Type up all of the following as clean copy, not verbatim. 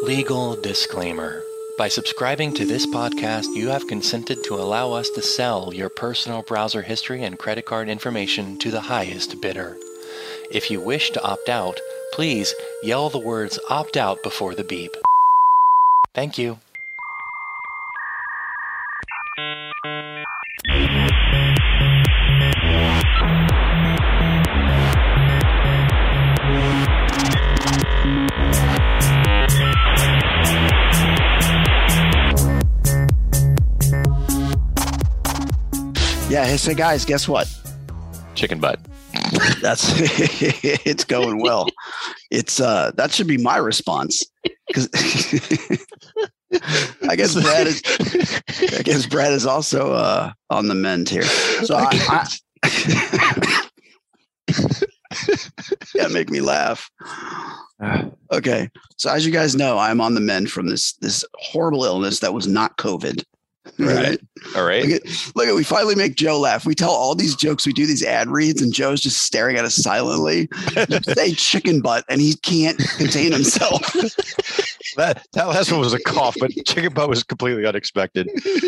Legal disclaimer. By subscribing to this podcast, you have consented to allow us to sell your personal browser history and credit card information to the highest bidder. If you wish to opt out, please yell the words "opt out" before the beep. Thank you. Yeah, hey, so guys, guess what? Chicken butt. That's it's going well. It's that should be my response because I guess Brad is also on the mend here. So yeah, make me laugh. Okay, so as you guys know, I'm on the mend from this horrible illness that was not COVID. Right. All right. Look at, we finally make Joe laugh. We tell all these jokes. We do these ad reads and Joe's just staring at us silently. Say chicken butt and he can't contain himself. That last one was a cough, but chicken butt was completely unexpected.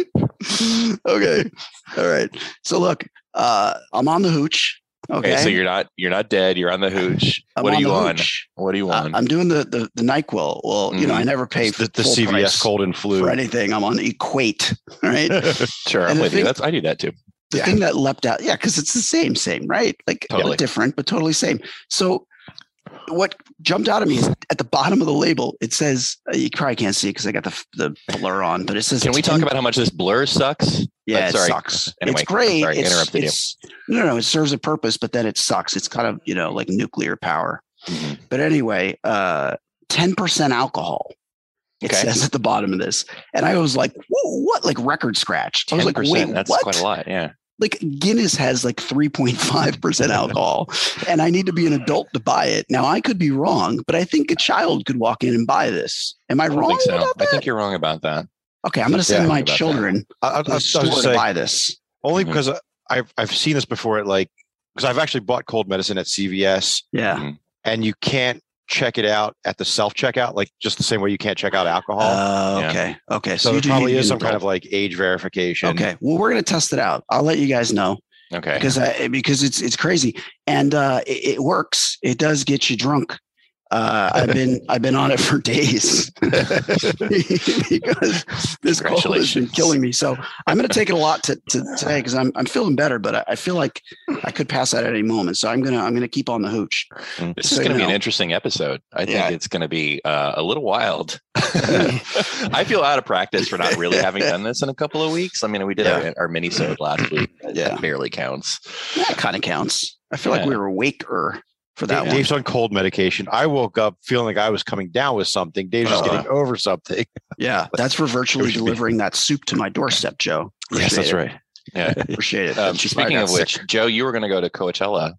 Okay. All right. So look, I'm on the hooch. Okay. So you're not dead. You're on the hooch. What are you on? What are you on? I'm doing the NyQuil. Well, you know, I never pay the CVS cold and flu for anything. I'm on Equate. Right. Sure. I'm with you. I do that too. The thing that leapt out. Yeah. Cause it's the same, right? Like totally different, but totally same. So what jumped out at me is at the bottom of the label, it says, you probably can't see it because I got the blur on, but it says, can we talk about how much this blur sucks? Yeah, it sucks. Anyway, it's great. Sorry, interrupted you. No, it serves a purpose, but then it sucks. It's kind of, like nuclear power. Mm-hmm. But anyway, 10% alcohol. It says at the bottom of this. And I was like, whoa, what? Like record scratched. I was like, wait, that's what? Quite a lot, yeah. Like Guinness has like 3.5% alcohol and I need to be an adult to buy it. Now I could be wrong, but I think a child could walk in and buy this. Am I wrong about that? I think you're wrong about that. Okay. I'm going to send my children to the store to buy this. Only because I've seen this before because I've actually bought cold medicine at CVS. Yeah. And you can't check it out at the self-checkout, like just the same way you can't check out alcohol. Okay. Okay. So there probably is some kind of like age verification. Okay. Well, we're going to test it out. I'll let you guys know. Okay. Because it's crazy. And it works. It does get you drunk. I've been on it for days because this cold has been killing me. So I'm going to take it a lot today because I'm feeling better, but I feel like I could pass out at any moment. So I'm gonna keep on the hooch. This is going to be an interesting episode. I think it's going to be a little wild. I feel out of practice for not really having done this in a couple of weeks. I mean, we did our mini-sode last week. That barely counts. That kind of counts. I feel like we were awaker. For that Dave's on cold medication. I woke up feeling like I was coming down with something. Dave's just getting over something. Yeah, that's for virtually delivering that soup to my doorstep, Joe. Yes, that's right. Yeah, appreciate it. Speaking of which, Joe, you were going to go to Coachella.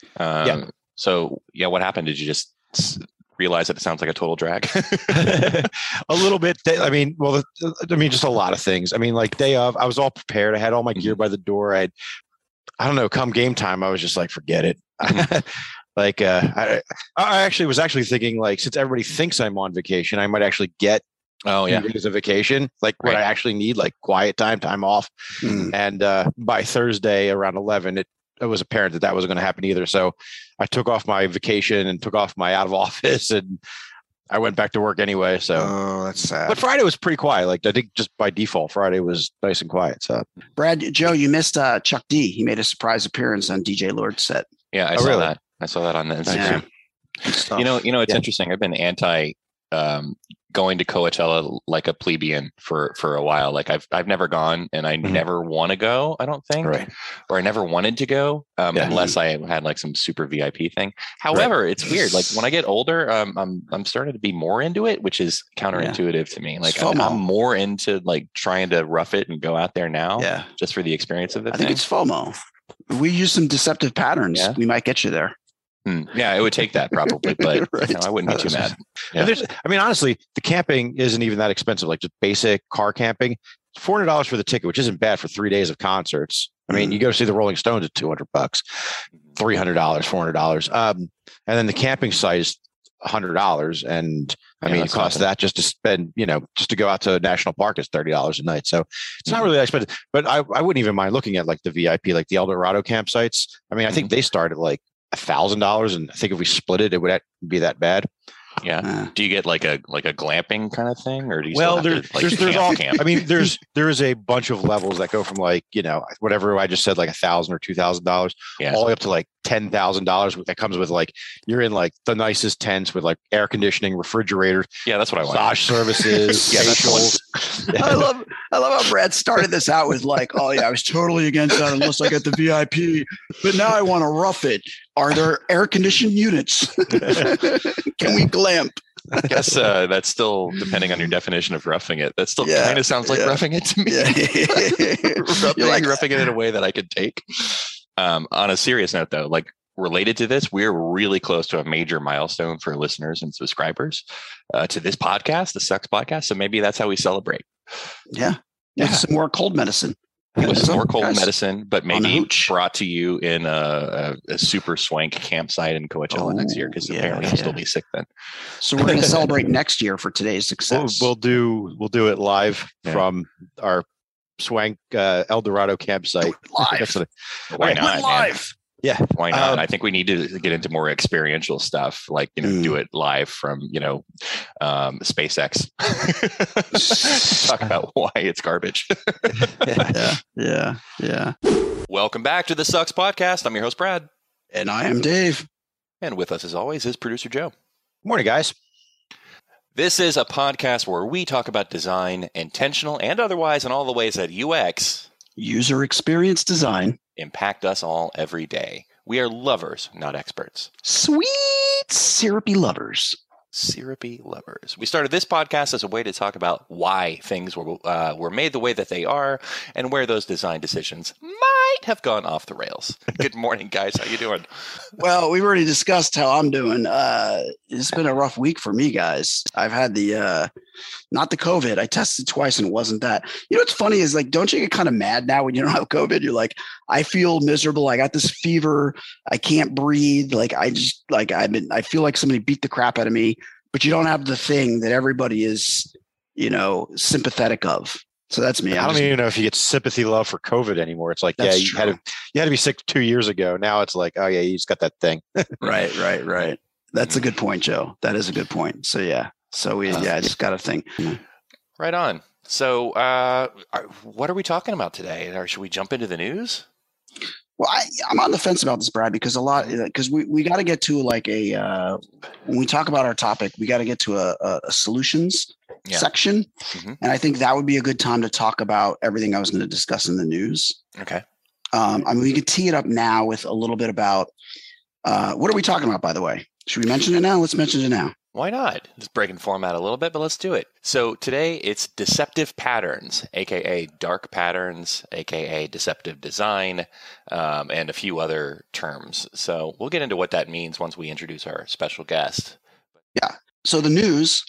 So what happened? Did you just realize that it sounds like a total drag? A little bit. I mean, just a lot of things. I mean, like day of, I was all prepared. I had all my gear by the door. I don't know. Come game time, I was just like, forget it. Like, I actually was thinking, like, since everybody thinks I'm on vacation, I might actually get days of vacation, like what I actually need, like quiet time off. And by Thursday around 11, it was apparent that wasn't going to happen either. So I took off my vacation and took off my out of office, and I went back to work anyway. So that's sad. But Friday was pretty quiet. Like I think just by default, Friday was nice and quiet. So Joe, you missed Chuck D. He made a surprise appearance on DJ Lord's set. Yeah, I saw that. I saw that on the Instagram. Yeah. It's interesting. I've been anti going to Coachella like a plebeian for a while. Like I've never gone, and I never want to go. I don't think, or I never wanted to go unless I had like some super VIP thing. However, it's weird. Like when I get older, I'm starting to be more into it, which is counterintuitive to me. Like I'm more into like trying to rough it and go out there now, just for the experience of the thing. I think it's FOMO. If we use some deceptive patterns, we might get you there. Yeah, it would take that probably, but I wouldn't be too mad. Yeah. Honestly, the camping isn't even that expensive. Like just basic car camping, $400 for the ticket, which isn't bad for 3 days of concerts. I mean, you go see the Rolling Stones at $200, $300, $400. And then the camping site is $100. And I Yeah, mean, it that's costs nothing. that just to spend, just to go out to a national park is $30 a night. So it's not really that expensive, but I wouldn't even mind looking at like the VIP, like the El Dorado campsites. I mean, I think they start at like $1,000, and I think if we split it, it would be that bad. Yeah. Do you get like a glamping kind of thing, or do you Well, still have to, like, there's all. camp? I mean, there is a bunch of levels that go from like whatever I just said, like $1,000 or $2,000, Yeah. all the way up to like $10,000. That comes with like you're in like the nicest tents with like air conditioning, refrigerators, Yeah, that's what I want. massage services, Yeah, that's facials. I love how Brad started this out with like, oh yeah, I was totally against that unless I get the VIP, but now I want to rough it. Are there air conditioned units? Can we glamp? I guess that's still depending on your definition of roughing it. That still kind of sounds like roughing it to me. Yeah. roughing it in a way that I could take. On a serious note, though, like related to this, we're really close to a major milestone for listeners and subscribers to this podcast, the Sucks Podcast. So maybe that's how we celebrate. Yeah. With some more cold medicine. With some more cold Guys, medicine, but maybe brought to you in a super swank campsite in Coachella next year, because apparently I'll still be sick then. So we're going to celebrate next year for today's success. We'll do it live from our swank El Dorado campsite. Live. Why not, live. Man? Yeah. Why not? I think we need to get into more experiential stuff, like, do it live from, SpaceX. Talk about why it's garbage. Yeah. Welcome back to the Sucks Podcast. I'm your host, Brad. And I am Dave. And with us, as always, is producer Joe. Good morning, guys. This is a podcast where we talk about design, intentional and otherwise, and all the ways that UX, user experience design, impact us all every day. We are lovers, not experts. Sweet syrupy lovers. Syrupy lovers. We started this podcast as a way to talk about why things were made the way that they are, and where those design decisions might have gone off the rails. Good morning, guys. How you doing? Well, we've already discussed how I'm doing. It's been a rough week for me, guys. I've had not the COVID. I tested twice and it wasn't that. You know what's funny is, like, don't you get kind of mad now when you don't have COVID? You're like, I feel miserable. I got this fever. I can't breathe. Like, I feel like somebody beat the crap out of me, but you don't have the thing that everybody is, sympathetic of. So that's me. I don't even know if you get sympathy love for COVID anymore. It's like, you had to be sick 2 years ago. Now it's like, oh yeah, you just got that thing. Right. That's a good point, Joe. That is a good point. So yeah. So I just got a thing. Right on. So what are we talking about today? Or should we jump into the news? Well, I'm on the fence about this, Brad, because we got to get to like when we talk about our topic, we got to get to a solutions section. Mm-hmm. And I think that would be a good time to talk about everything I was going to discuss in the news. Okay. We could tee it up now with a little bit about what are we talking about, by the way? Should we mention it now? Let's mention it now. Why not? Just breaking format a little bit, but let's do it. So today it's deceptive patterns, aka dark patterns, aka deceptive design, and a few other terms. So we'll get into what that means once we introduce our special guest. Yeah. So the news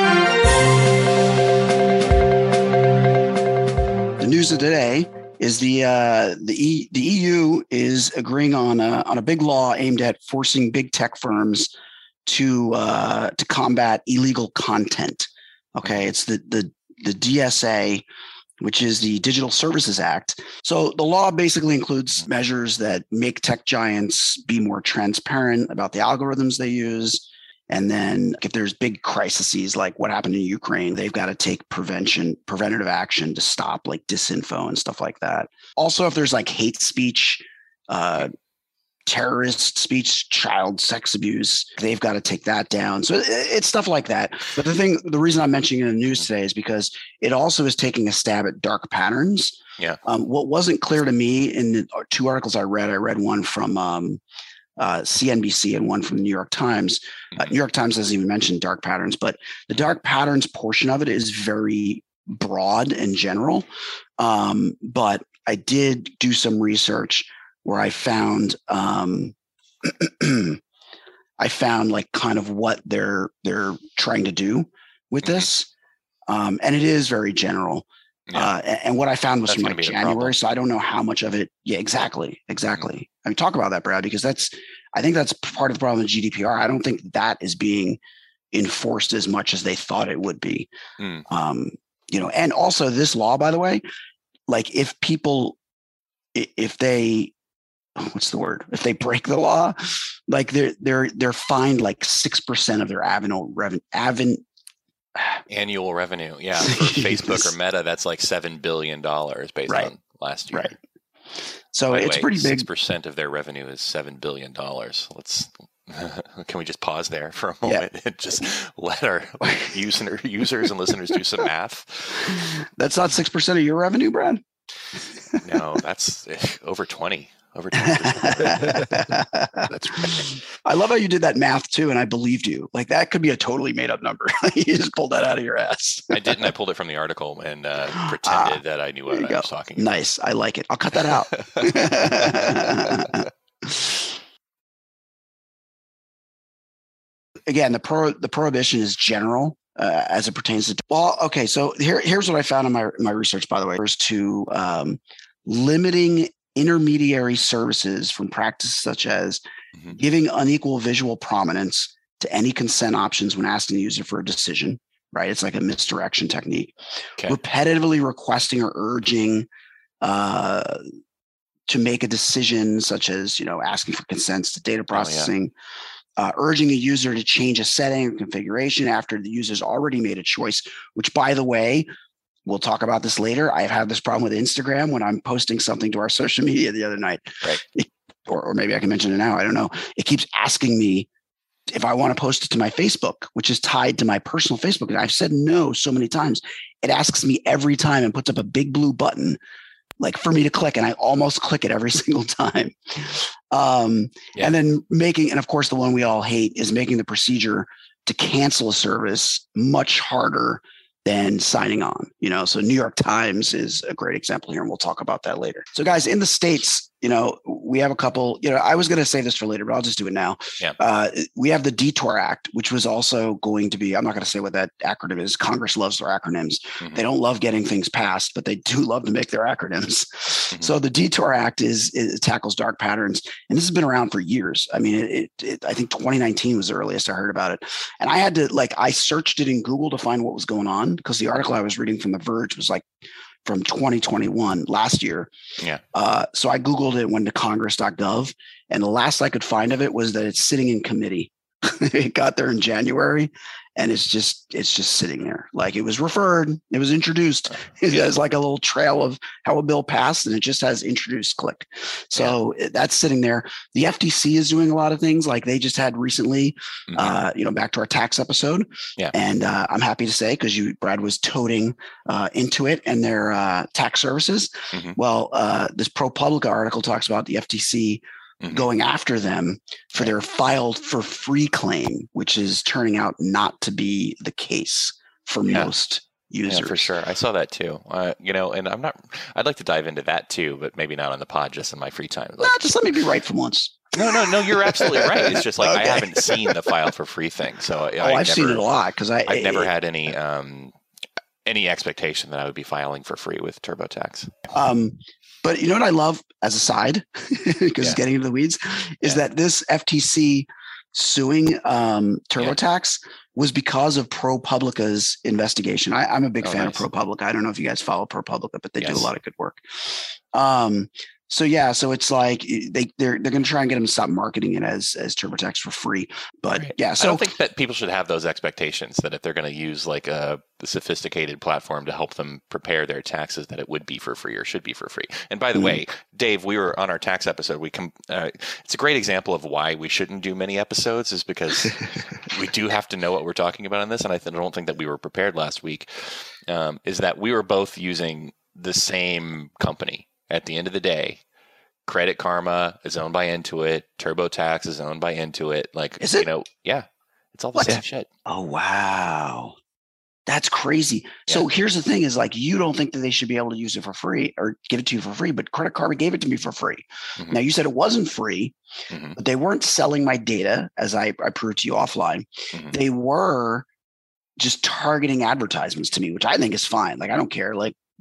of today is the EU is agreeing on a big law aimed at forcing big tech firms to combat illegal content. Okay, it's the DSA, which is the Digital Services Act. So the law basically includes measures that make tech giants be more transparent about the algorithms they use. And then if there's big crises like what happened in Ukraine, they've got to take preventative action to stop like disinfo and stuff like that. Also, if there's like hate speech, terrorist speech, child sex abuse, they've got to take that down. So it's stuff like that. But the reason I'm mentioning it in the news today is because it also is taking a stab at dark patterns. Yeah. What wasn't clear to me in the two articles I read one from CNBC and one from the New York Times. New York Times doesn't even mention dark patterns, but the dark patterns portion of it is very broad and general. But I did do some research where I found like kind of what they're trying to do with this, and it is very general. Yeah. And what I found was from like January, so I don't know how much of it. Yeah, exactly. I mean, talk about that, Brad, because I think that's part of the problem with GDPR. I don't think that is being enforced as much as they thought it would be. And also this law, by the way, like if they break the law, like they're fined like 6% of their annual revenue. Yeah. For Facebook or Meta, that's like $7 billion based on last year. Right. So it's pretty big. 6% of their revenue is $7 billion. Can we just pause there for a moment and just let our users and listeners do some math? That's not 6% of your revenue, Brad? No, that's over 20. Over 20%. That's right. I love how you did that math too, and I believed you. Like that could be a totally made up number. You just pulled that out of your ass. I didn't. I pulled it from the article and pretended that I knew what I was talking about. Nice. I like it. I'll cut that out. Again, the prohibition is general as it pertains to. Well, okay. So here's what I found in my research. By the way, was to limiting intermediary services from practices such as giving unequal visual prominence to any consent options when asking the user for a decision, right? It's like a misdirection technique. Okay. Repetitively requesting or urging to make a decision, such as, asking for consents to data processing, urging a user to change a setting or configuration after the user's already made a choice, which, by the way, we'll talk about this later. I've had this problem with Instagram when I'm posting something to our social media the other night. Right. Or maybe I can mention it now. I don't know. It keeps asking me if I want to post it to my Facebook, which is tied to my personal Facebook. And I've said no so many times. It asks me every time and puts up a big blue button like for me to click. And I almost click it every single time. And then and of course, the one we all hate is making the procedure to cancel a service much harder than signing on, so New York Times is a great example here, and we'll talk about that later. So guys, in the States, we have a couple, I was going to say this for later, but I'll just do it now. Yeah. We have the DETOR Act, which was also going to be, I'm not going to say what that acronym is. Congress loves their acronyms. They don't love getting things passed, but they do love to make their acronyms. So the DETOR Act it tackles dark patterns, and this has been around for years. I mean, I think 2019 was the earliest I heard about it. And I had to I searched it in Google to find what was going on, because the article I was reading from The Verge was from 2021, last year. Yeah. So I Googled it, went to congress.gov, and the last I could find of it was that it's sitting in committee. It got there in January, and it's just sitting there. Like it was referred, it was introduced. It has like a little trail of how a bill passed, and it just has introduced, click. So that's sitting there. The FTC is doing a lot of things, like they just had recently, back to our tax episode. Yeah. And I'm happy to say, because Brad was toting into it and their tax services. Well, this ProPublica article talks about the FTC going after them for their filed for free claim, which is turning out not to be the case for most users. Yeah, for sure. I saw that too. And I'd like to dive into that too, but maybe not on the pod, just in my free time. Just let me be right for once. No, you're absolutely right. It's just I haven't seen the file for free thing. So I've seen it a lot, because I've never had any expectation that I would be filing for free with TurboTax. But you know what I love as a side, because getting into the weeds, is that this FTC suing TurboTax was because of ProPublica's investigation. I'm a big fan of ProPublica. I don't know if you guys follow ProPublica, but they do a lot of good work. So it's like they're going to try and get them to stop marketing it as TurboTax for free. But so I don't think that people should have those expectations that if they're going to use like a sophisticated platform to help them prepare their taxes, that it would be for free or should be for free. And by the way, Dave, we were on our tax episode. It's a great example of why we shouldn't do many episodes, is because we do have to know what we're talking about in this. And I don't think that we were prepared last week. Is that we were both using the same company. At the end of the day, Credit Karma is owned by Intuit. TurboTax is owned by Intuit. Is it? It's all the same shit. Oh, wow. That's crazy. Yeah. So here's the thing is you don't think that they should be able to use it for free or give it to you for free, but Credit Karma gave it to me for free. Now you said it wasn't free, but they weren't selling my data, as I proved to you offline. They were just targeting advertisements to me, which I think is fine. I don't care.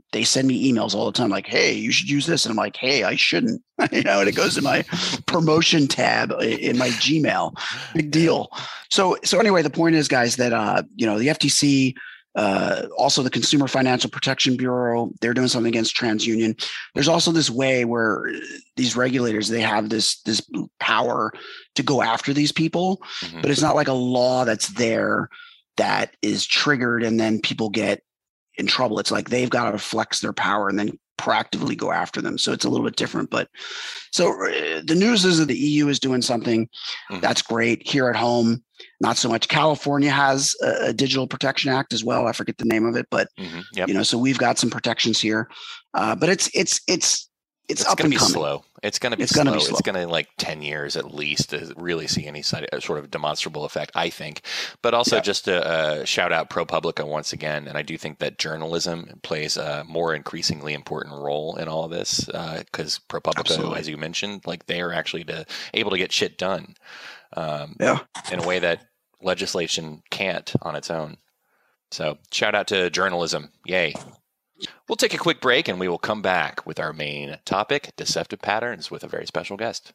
they send me emails all the time like, hey, you should use this. And I'm like, hey, I shouldn't, and it goes to my promotion tab in my Gmail. Big deal. So anyway, the point is, guys, that, the FTC, also the Consumer Financial Protection Bureau, they're doing something against TransUnion. There's also this way where these regulators, they have this power to go after these people, but it's not like a law that's there that is triggered and then people get in trouble. It's like they've got to flex their power and then proactively go after them. So it's a little bit different. But so the news is that the EU is doing something that's great. Here at home, not so much. California has a Digital Protection Act as well. I forget the name of it, but so we've got some protections here. But it's up and coming. Slow. It's going to be slow. It's going to like 10 years at least to really see any sort of demonstrable effect, I think. But also just to shout out ProPublica once again. And I do think that journalism plays a more increasingly important role in all of this because ProPublica, as you mentioned, like they are actually able to get shit done in a way that legislation can't on its own. So shout out to journalism. Yay. We'll take a quick break and we will come back with our main topic, deceptive patterns, with a very special guest.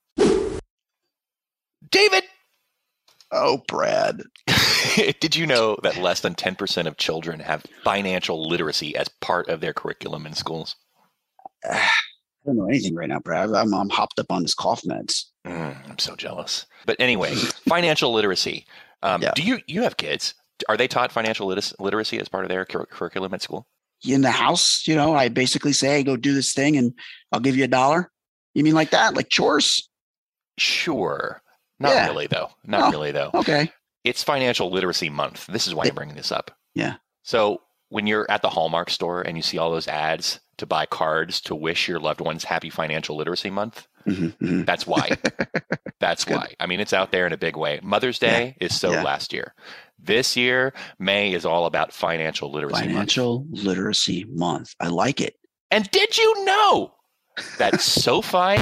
David! Oh, Brad. Did you know that less than 10% of children have financial literacy as part of their curriculum in schools? I don't know anything right now, Brad. I'm hopped up on this cough meds. I'm so jealous. But anyway, financial literacy. Do you have kids? Are they taught financial literacy as part of their curriculum at school? In the house, I basically say, hey, go do this thing and I'll give you $1. You mean like that? Like chores? Sure. Not really, though. Not really, though. Okay. It's Financial Literacy Month. This is why I'm bringing this up. Yeah. So when you're at the Hallmark store and you see all those ads to buy cards to wish your loved ones happy Financial Literacy Month, that's why. That's why. I mean, it's out there in a big way. Mother's Day is last year. This year, May is all about Financial Literacy Month. I like it. And did you know that SoFi...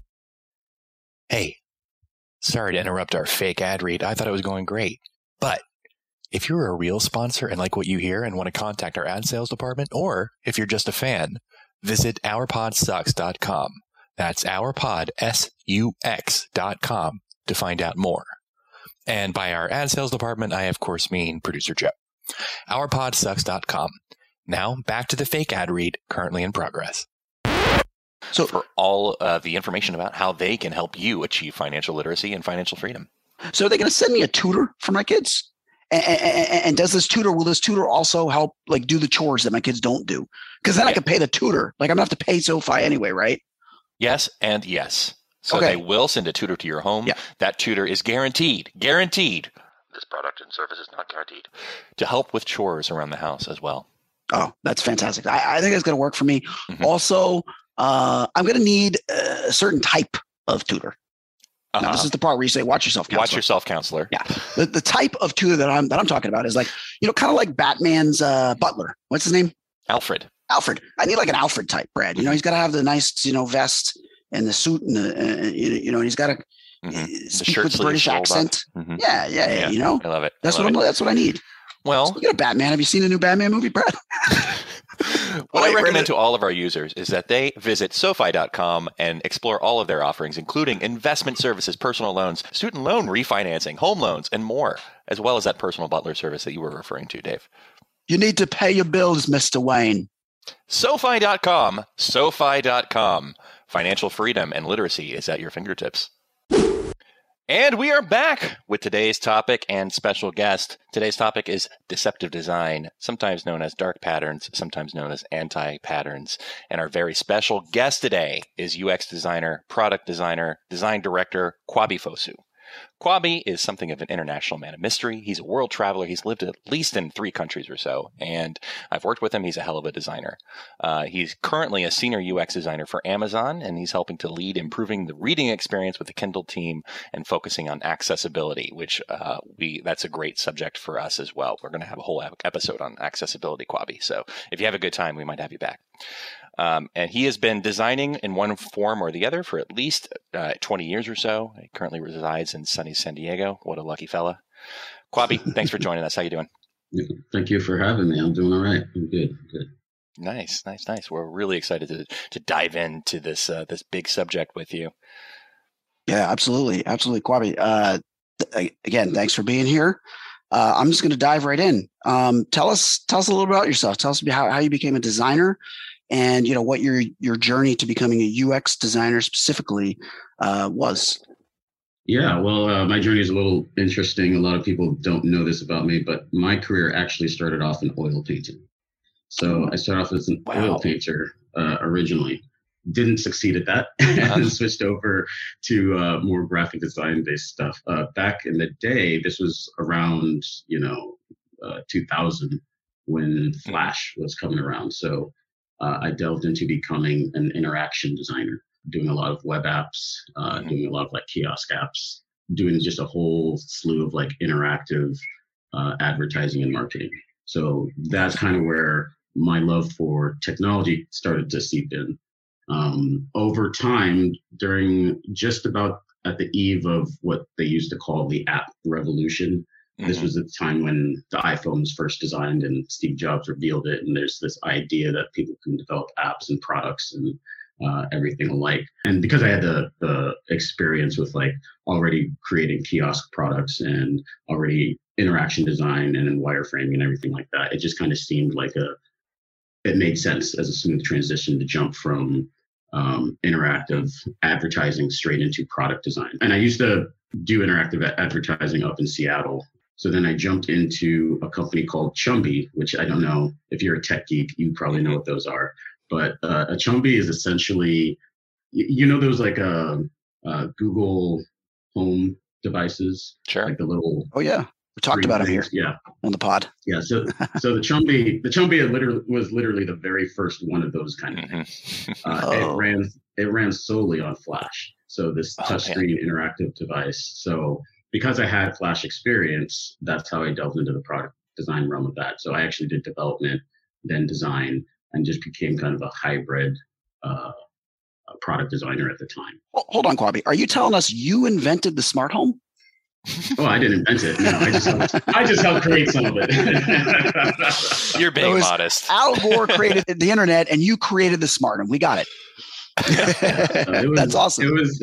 Hey, sorry to interrupt our fake ad read. I thought it was going great. But if you're a real sponsor and like what you hear and want to contact our ad sales department, or if you're just a fan, visit ourpodsucks.com. That's ourpodsux.com to find out more. And by our ad sales department, I, of course, mean producer Joe. Ourpodsucks.com. Now, back to the fake ad read currently in progress. So for all of the information about how they can help you achieve financial literacy and financial freedom. So are they going to send me a tutor for my kids? And will this tutor also help like do the chores that my kids don't do? Because then I can pay the tutor. Like I'm going to have to pay SoFi anyway, right? Yes and yes. So they will send a tutor to your home. Yeah. That tutor is guaranteed. This product and service is not guaranteed. To help with chores around the house as well. Oh, that's fantastic. I think it's going to work for me. Also, I'm going to need a certain type of tutor. Now, this is the part where you say, watch yourself, counselor. Watch yourself, counselor. Yeah. The type of tutor that I'm talking about is like, kind of like Batman's butler. What's his name? Alfred. I need like an Alfred type, Brad. He's got to have the nice, vest and the suit and and he's got to speak with the British accent. Yeah. I love it. That's what I need. Well, speaking of Batman, have you seen the new Batman movie, Brad? What I recommend to all of our users is that they visit SoFi.com and explore all of their offerings, including investment services, personal loans, student loan refinancing, home loans, and more, as well as that personal butler service that you were referring to, Dave. You need to pay your bills, Mr. Wayne. SoFi.com. Financial freedom and literacy is at your fingertips. And we are back with today's topic and special guest. Today's topic is deceptive design, sometimes known as dark patterns, sometimes known as anti-patterns. And our very special guest today is UX designer, product designer, design director, Kwabi Fosu. Kwabi is something of an international man of mystery. He's a world traveler. He's lived at least in 3 countries or so, and I've worked with him. He's a hell of a designer. He's currently a senior UX designer for Amazon, and he's helping to lead improving the reading experience with the Kindle team and focusing on accessibility, which that's a great subject for us as well. We're going to have a whole episode on accessibility, Kwabi. So if you have a good time, we might have you back. And he has been designing in one form or the other for at least 20 years or so. He currently resides in sunny San Diego. What a lucky fella. Kwabi, thanks for joining us. How you doing? Thank you for having me. I'm doing all right. I'm good. Nice. We're really excited to dive into this this big subject with you. Yeah, absolutely, Kwabi. Again, thanks for being here. I'm just going to dive right in. Tell us a little about yourself. Tell us how you became a designer, and what your journey to becoming a UX designer specifically was. Yeah, well, my journey is a little interesting. A lot of people don't know this about me, but my career actually started off in oil painting. So I started off as an oil painter originally. Didn't succeed at that, and switched over to more graphic design based stuff. Back in the day, this was around 2000 when Flash was coming around. So I delved into becoming an interaction designer, doing a lot of web apps, doing a lot of like kiosk apps, doing just a whole slew of like interactive advertising and marketing. So that's kind of where my love for technology started to seep in. Over time, during just about at the eve of what they used to call the app revolution, this was at the time when the iPhone was first designed and Steve Jobs revealed it. And there's this idea that people can develop apps and products and everything alike. And because I had the experience with like already creating kiosk products and already interaction design and wireframing and everything like that, it just kind of seemed like it made sense as a smooth transition to jump from interactive advertising straight into product design. And I used to do interactive advertising up in Seattle. So then I jumped into a company called Chumby, which I don't know if you're a tech geek, you probably know what those are. But a Chumby is essentially, those like Google Home devices, sure, like the little. Oh yeah, we talked about them here. Yeah, on the pod. Yeah, so the Chumby was literally the very first one of those kind of things. It ran solely on Flash. So this touchscreen interactive device. So because I had Flash experience, that's how I delved into the product design realm of that. So I actually did development, then design, and just became kind of a hybrid product designer at the time. Hold on, Kwabi. Are you telling us you invented the smart home? Oh, I didn't invent it. No, I just helped create some of it. You're being modest. Al Gore created the internet, and you created the smart home. We got it. That's awesome.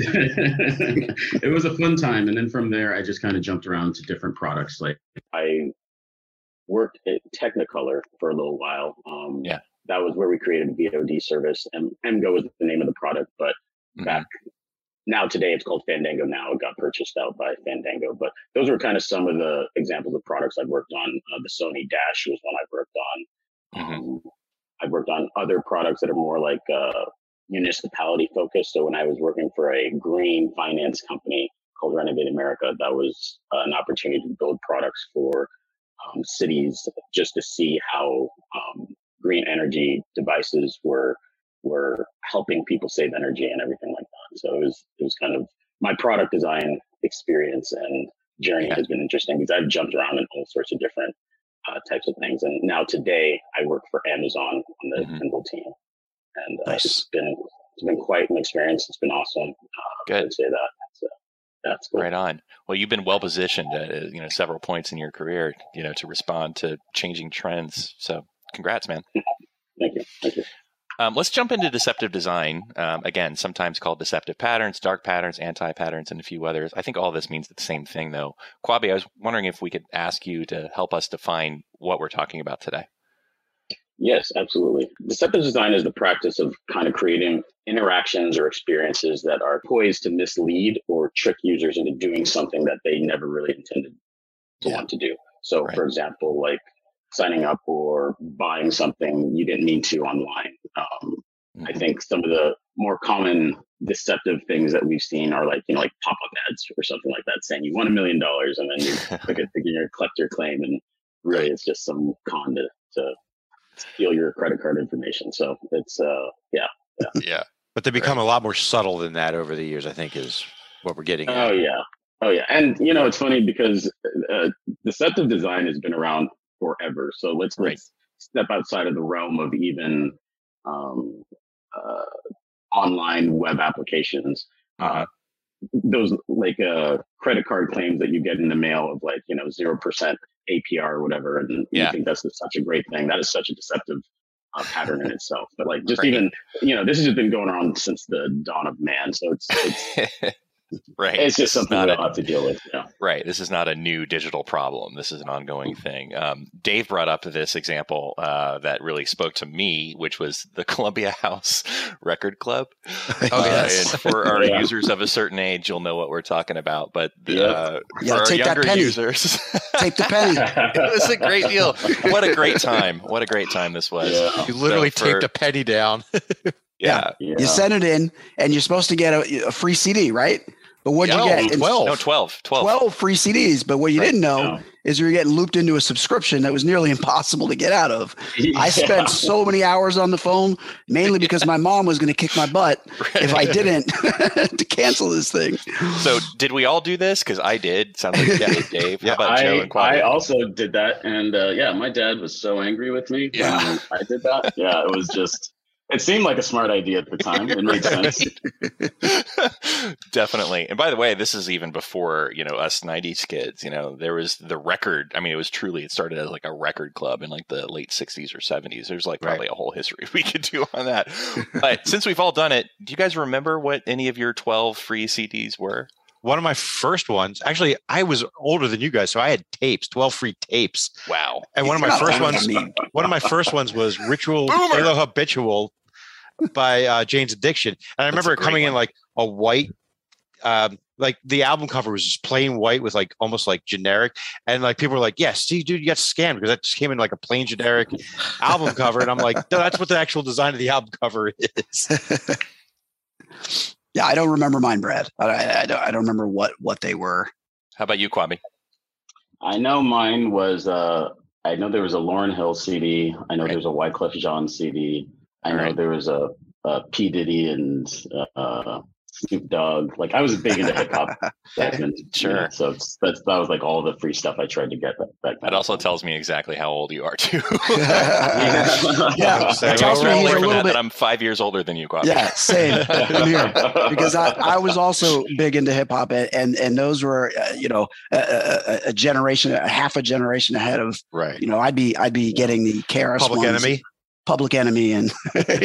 It was a fun time, and then from there, I just kind of jumped around to different products. Like I worked at Technicolor for a little while. That was where we created a VOD service, and MGO was the name of the product. But back now, today it's called Fandango. Now it got purchased out by Fandango. But those were kind of some of the examples of products I've worked on. The Sony Dash was one I've worked on. I've worked on other products that are more like municipality focused. So when I was working for a green finance company called Renovate America, that was an opportunity to build products for cities just to see how green energy devices were helping people save energy and everything like that. So it was kind of my product design experience and journey has been interesting because I've jumped around in all sorts of different types of things. And now today I work for Amazon on the Kindle team. And it's been quite an experience. It's been awesome. Good. I would say that. So that's cool. Right on. Well, you've been well positioned at several points in your career, to respond to changing trends. So congrats, man. Thank you. Let's jump into deceptive design. Again, sometimes called deceptive patterns, dark patterns, anti-patterns, and a few others. I think all this means the same thing, though. Kwabi, I was wondering if we could ask you to help us define what we're talking about today. Yes, absolutely. Deceptive design is the practice of kind of creating interactions or experiences that are poised to mislead or trick users into doing something that they never really intended to want to do. So, for example, like signing up or buying something you didn't mean to online. I think some of the more common deceptive things that we've seen are like pop-up ads or something like that saying you won $1 million and then you click it thinking you're collect your claim and really it's just some con to steal your credit card information. So it's yeah. But they become a lot more subtle than that over the years, I think, is what we're getting at. Oh yeah. And it's funny because deceptive design has been around forever. So let's step outside of the realm of even online web applications. Those like credit card claims that you get in the mail of 0% APR or whatever, and you think that's such a great thing. That is such a deceptive pattern in itself. But like just even, this has just been going on since the dawn of man. So it's right. It's just something we'll have to deal with. Yeah. Right. This is not a new digital problem. This is an ongoing thing. Dave brought up this example that really spoke to me, which was the Columbia House Record Club. Yes. And for our users of a certain age, you'll know what we're talking about. But for our take younger that penny. users, take the penny. It was a great deal. What a great time. What a great time this was. Yeah. You literally taped a penny down. Yeah. You send it in, and you're supposed to get a free CD, right? But what you get? 12. No, 12. 12 free CDs. But what you didn't know is you're getting looped into a subscription that was nearly impossible to get out of. I spent so many hours on the phone, mainly because my mom was going to kick my butt if I didn't to cancel this thing. So did we all do this? Because I did. Sounds like you did, Dave. How about Joe and Kwame? I also did that. And my dad was so angry with me when I did that. Yeah, it was just... It seemed like a smart idea at the time. It made sense. Definitely. And by the way, this is even before, us 90s kids, there was the record. I mean, it started as like a record club in like the late 60s or 70s. There's like probably a whole history we could do on that. But since we've all done it, do you guys remember what any of your 12 free CDs were? One of my first ones, actually, I was older than you guys, so I had tapes, 12 free tapes. Wow. And one of my first ones was Ritual Halo Habitual by Jane's Addiction. And I remember it coming in like a white, like the album cover was just plain white with like almost like generic. And like people were like, yeah, see, dude, you got scammed because that just came in like a plain generic album cover. And I'm like, no, that's what the actual design of the album cover is. Yeah, I don't remember mine, Brad. I don't remember what they were. How about you, Kwame? I know mine was. I know there was a Lauryn Hill CD. I know there was a Wyclef Jean CD. I know there was a P Diddy and Snoop Dogg. Like I was big into hip hop back then. Sure. So that was like all the free stuff I tried to get back then. That also tells me exactly how old you are too. It tells me he's a little bit. I'm 5 years older than you, Kwame. Yeah, same here. Because I was also big into hip hop, and those were a generation, half a generation ahead of. Right. I'd be getting the KRS Public Enemy, and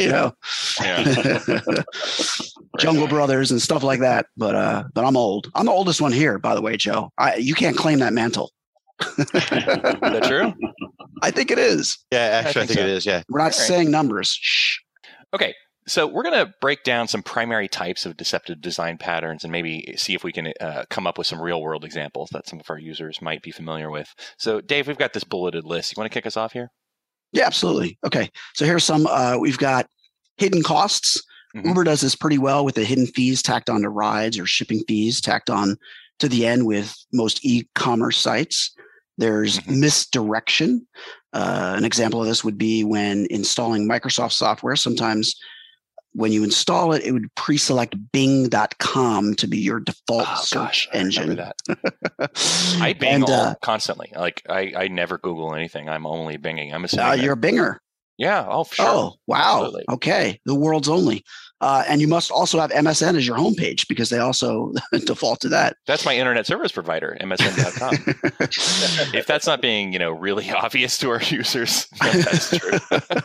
Jungle Brothers and stuff like that. But I'm old. I'm the oldest one here, by the way, Joe. You can't claim that mantle. Is that true? I think it is. Yeah, actually, I think it is. Yeah, we're not saying numbers. Shh. Okay. So we're going to break down some primary types of deceptive design patterns and maybe see if we can come up with some real world examples that some of our users might be familiar with. So Dave, we've got this bulleted list. You want to kick us off here? Yeah, absolutely. Okay. So here's some, we've got hidden costs. Mm-hmm. Uber does this pretty well with the hidden fees tacked onto rides or shipping fees tacked on to the end with most e-commerce sites. There's misdirection. An example of this would be when installing Microsoft software. Sometimes when you install it, it would pre-select Bing.com to be your default search engine. I Bing constantly. Like I never Google anything. I'm only Binging. I'm assuming you're a Binger. Yeah. Oh, sure. Oh, wow. Absolutely. Okay. The world's only. And you must also have MSN as your homepage because they also default to that. That's my internet service provider, MSN.com. If that's not being, really obvious to our users, that's true.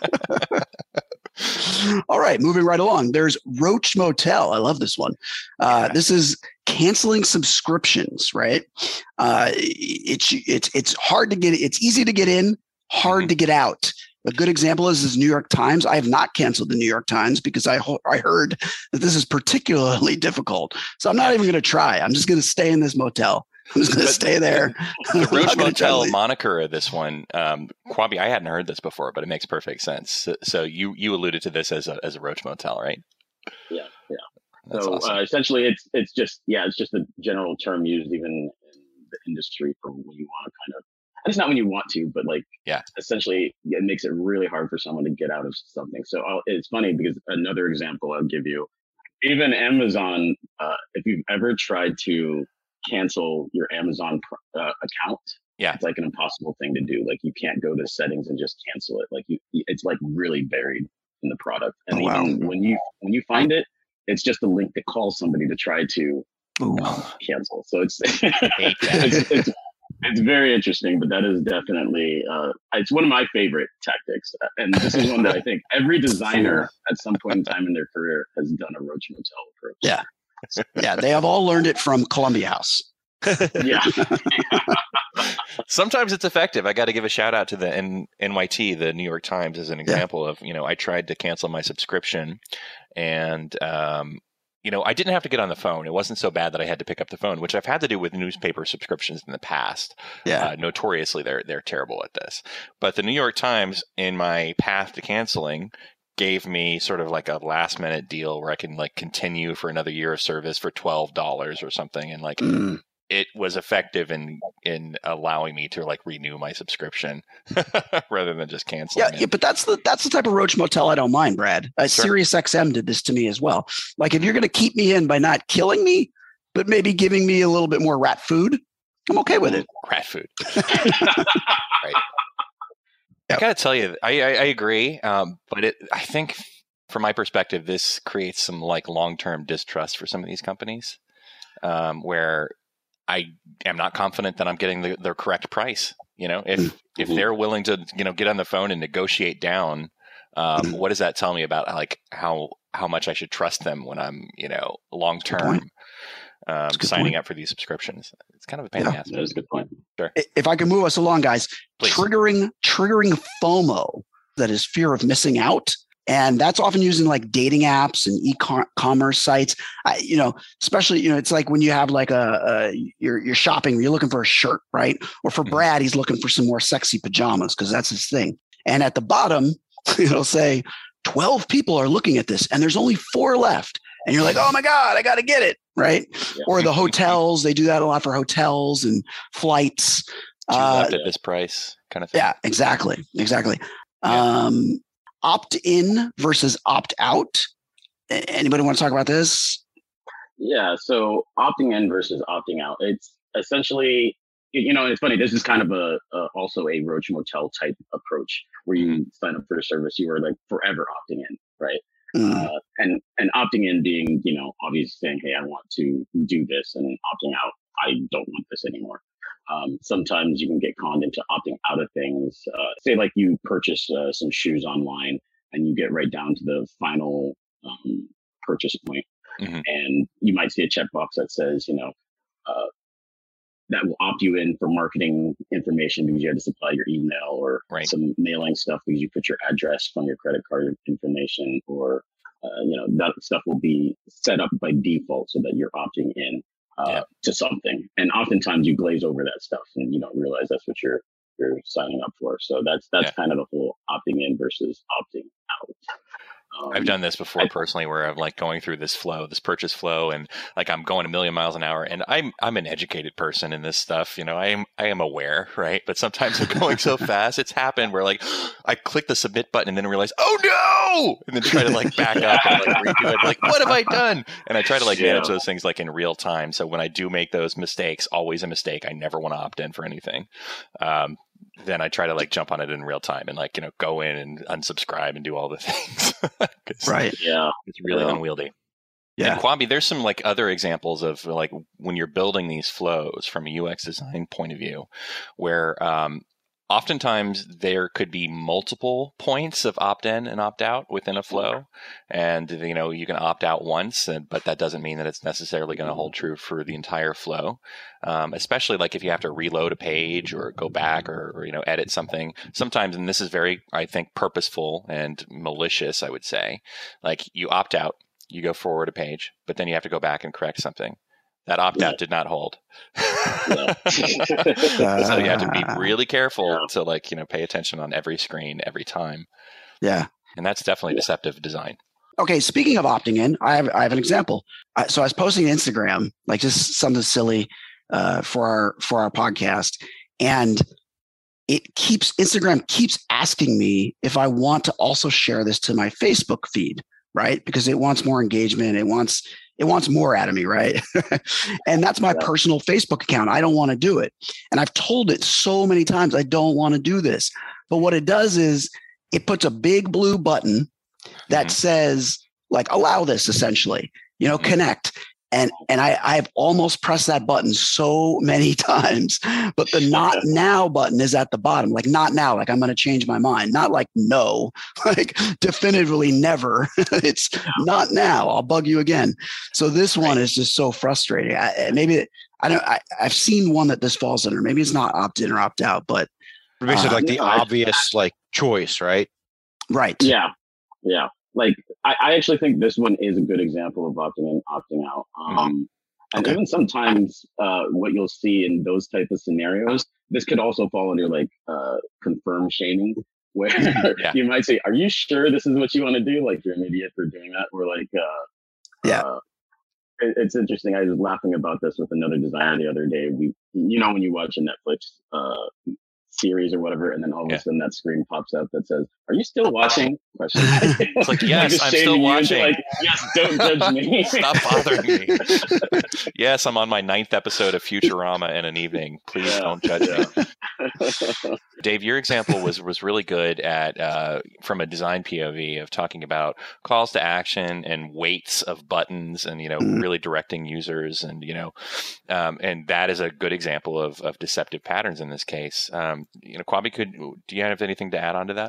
All right, moving right along. There's Roach Motel. I love this one. This is canceling subscriptions, right? It's hard to get. It's easy to get in, hard to get out. A good example is New York Times. I have not canceled the New York Times because I heard that this is particularly difficult. So I'm not even going to try. I'm just going to stay in this motel. I'm just going to stay there. The Roach Motel moniker of this one, Kwame, I hadn't heard this before, but it makes perfect sense. So you alluded to this as a Roach Motel, right? Yeah. That's so awesome. Essentially, it's just a general term used even in the industry for when you want to kind of. It's not when you want to, but essentially, it makes it really hard for someone to get out of something. So it's funny because another example I'll give you, even Amazon, if you've ever tried to cancel your Amazon account, it's like an impossible thing to do. Like you can't go to settings and just cancel it. Like it's like really buried in the product. And even when you find it, it's just a link that calls somebody to try to cancel. So it's It's very interesting, but that is definitely it's one of my favorite tactics, and this is one that I think every designer at some point in time in their career has done a Roach Motel approach. Yeah, yeah, they have all learned it from Columbia House. Yeah. Sometimes it's effective. I got to give a shout out to the NYT, the New York Times, as an example of, I tried to cancel my subscription, and I didn't have to get on the phone. It wasn't so bad that I had to pick up the phone, which I've had to do with newspaper subscriptions in the past. Yeah. Notoriously, they're terrible at this. But the New York Times, in my path to canceling, gave me sort of like a last minute deal where I can like continue for another year of service for $12 or something, and like it was effective in allowing me to like renew my subscription rather than just canceling. Yeah, but that's the type of Roach Motel I don't mind, Brad. Sure. Sirius XM did this to me as well. Like, if you're going to keep me in by not killing me, but maybe giving me a little bit more rat food, I'm okay with it. Rat food. Right. I got to tell you, I agree. But I think from my perspective, this creates some like long-term distrust for some of these companies, where I am not confident that I'm getting the correct price. If they're willing to, get on the phone and negotiate down, what does that tell me about like how much I should trust them when I'm, long-term signing up for these subscriptions? It's kind of a pain in the ass. That is a good point. Sure. If I can move us along, guys, Please. triggering FOMO, that is fear of missing out. And that's often used in like dating apps and e-commerce sites. Especially, it's like when you have like you're shopping, you're looking for a shirt, right? Or for Brad, he's looking for some more sexy pajamas because that's his thing. And at the bottom, it'll say 12 people are looking at this and there's only 4 left. And you're like, oh my God, I got to get it, right? Yeah. Or the hotels, they do that a lot for hotels and flights. Left at this price kind of thing. Yeah, exactly. Yeah. Opt-in versus opt-out. Anybody want to talk about this? Yeah, so opting in versus opting out. It's essentially, it's funny. This is kind of also a Roach Motel type approach where you sign up for a service, you are like forever opting in, right? And opting in being, obviously saying, hey, I want to do this, and opting out, I don't want this anymore. Sometimes you can get conned into opting out of things. Say like you purchase some shoes online and you get right down to the final purchase point, and you might see a checkbox that says, that will opt you in for marketing information because you had to supply your email, or some mailing stuff because you put your address from your credit card information, or that stuff will be set up by default so that you're opting in to something. And oftentimes you glaze over that stuff and you don't realize that's what you're signing up for. So that's kind of the whole opting in versus opting out. I've done this before personally, where I'm like going through this purchase flow, and like I'm going a million miles an hour, and I'm an educated person in this stuff. I am aware, right? But sometimes I'm going so fast. It's happened where like I click the submit button and then realize, oh no, and then try to like back up and like redo it. Like, what have I done? And I try to like manage those things like in real time. So when I do make those mistakes, always a mistake. I never want to opt in for anything. Then I try to like jump on it in real time and like, go in and unsubscribe and do all the things. Right. Yeah. It's really unwieldy. Yeah. And Kwame, there's some like other examples of like when you're building these flows from a UX design point of view, where oftentimes there could be multiple points of opt-in and opt-out within a flow. And, you can opt out once, but that doesn't mean that it's necessarily going to hold true for the entire flow. Especially like if you have to reload a page or go back or edit something sometimes. And this is very, I think, purposeful and malicious, I would say. Like you opt out, you go forward a page, but then you have to go back and correct something. That opt-out did not hold. So you have to be really careful to like, pay attention on every screen every time. Yeah. And that's definitely deceptive design. Okay. Speaking of opting in, I have an example. So I was posting Instagram, like just something silly for our podcast. And Instagram keeps asking me if I want to also share this to my Facebook feed, right? Because it wants more engagement. It wants more out of me, right? And that's my personal Facebook account. I don't want to do it. And I've told it so many times, I don't want to do this. But what it does is it puts a big blue button that says like, allow this essentially, connect. And I've almost pressed that button so many times, but the not now button is at the bottom. Like not now, like I'm going to change my mind. Not like no, like definitively never. It's not now. I'll bug you again. So this one is just so frustrating. I've seen one that this falls under. Maybe it's not opt in or opt out, but basically like the obvious like choice, right? Right. Yeah. Like I actually think this one is a good example of opting in, opting out. And even sometimes what you'll see in those type of scenarios, this could also fall under like confirm shaming, where you might say, "Are you sure this is what you want to do?" Like you're an idiot for doing that, or like it's interesting. I was laughing about this with another designer the other day. When you watch a Netflix series or whatever, and then all of a sudden that screen pops up that says, "Are you still watching?" Question. It's like, yes, I'm still watching. Like, yes, don't judge me. Stop bothering me. Yes, I'm on my 9th episode of Futurama in an evening. Please don't judge me. Dave, your example was really good at from a design POV of talking about calls to action and weights of buttons and really directing users and and that is a good example of deceptive patterns in this case. Kwabi, do you have anything to add on to that?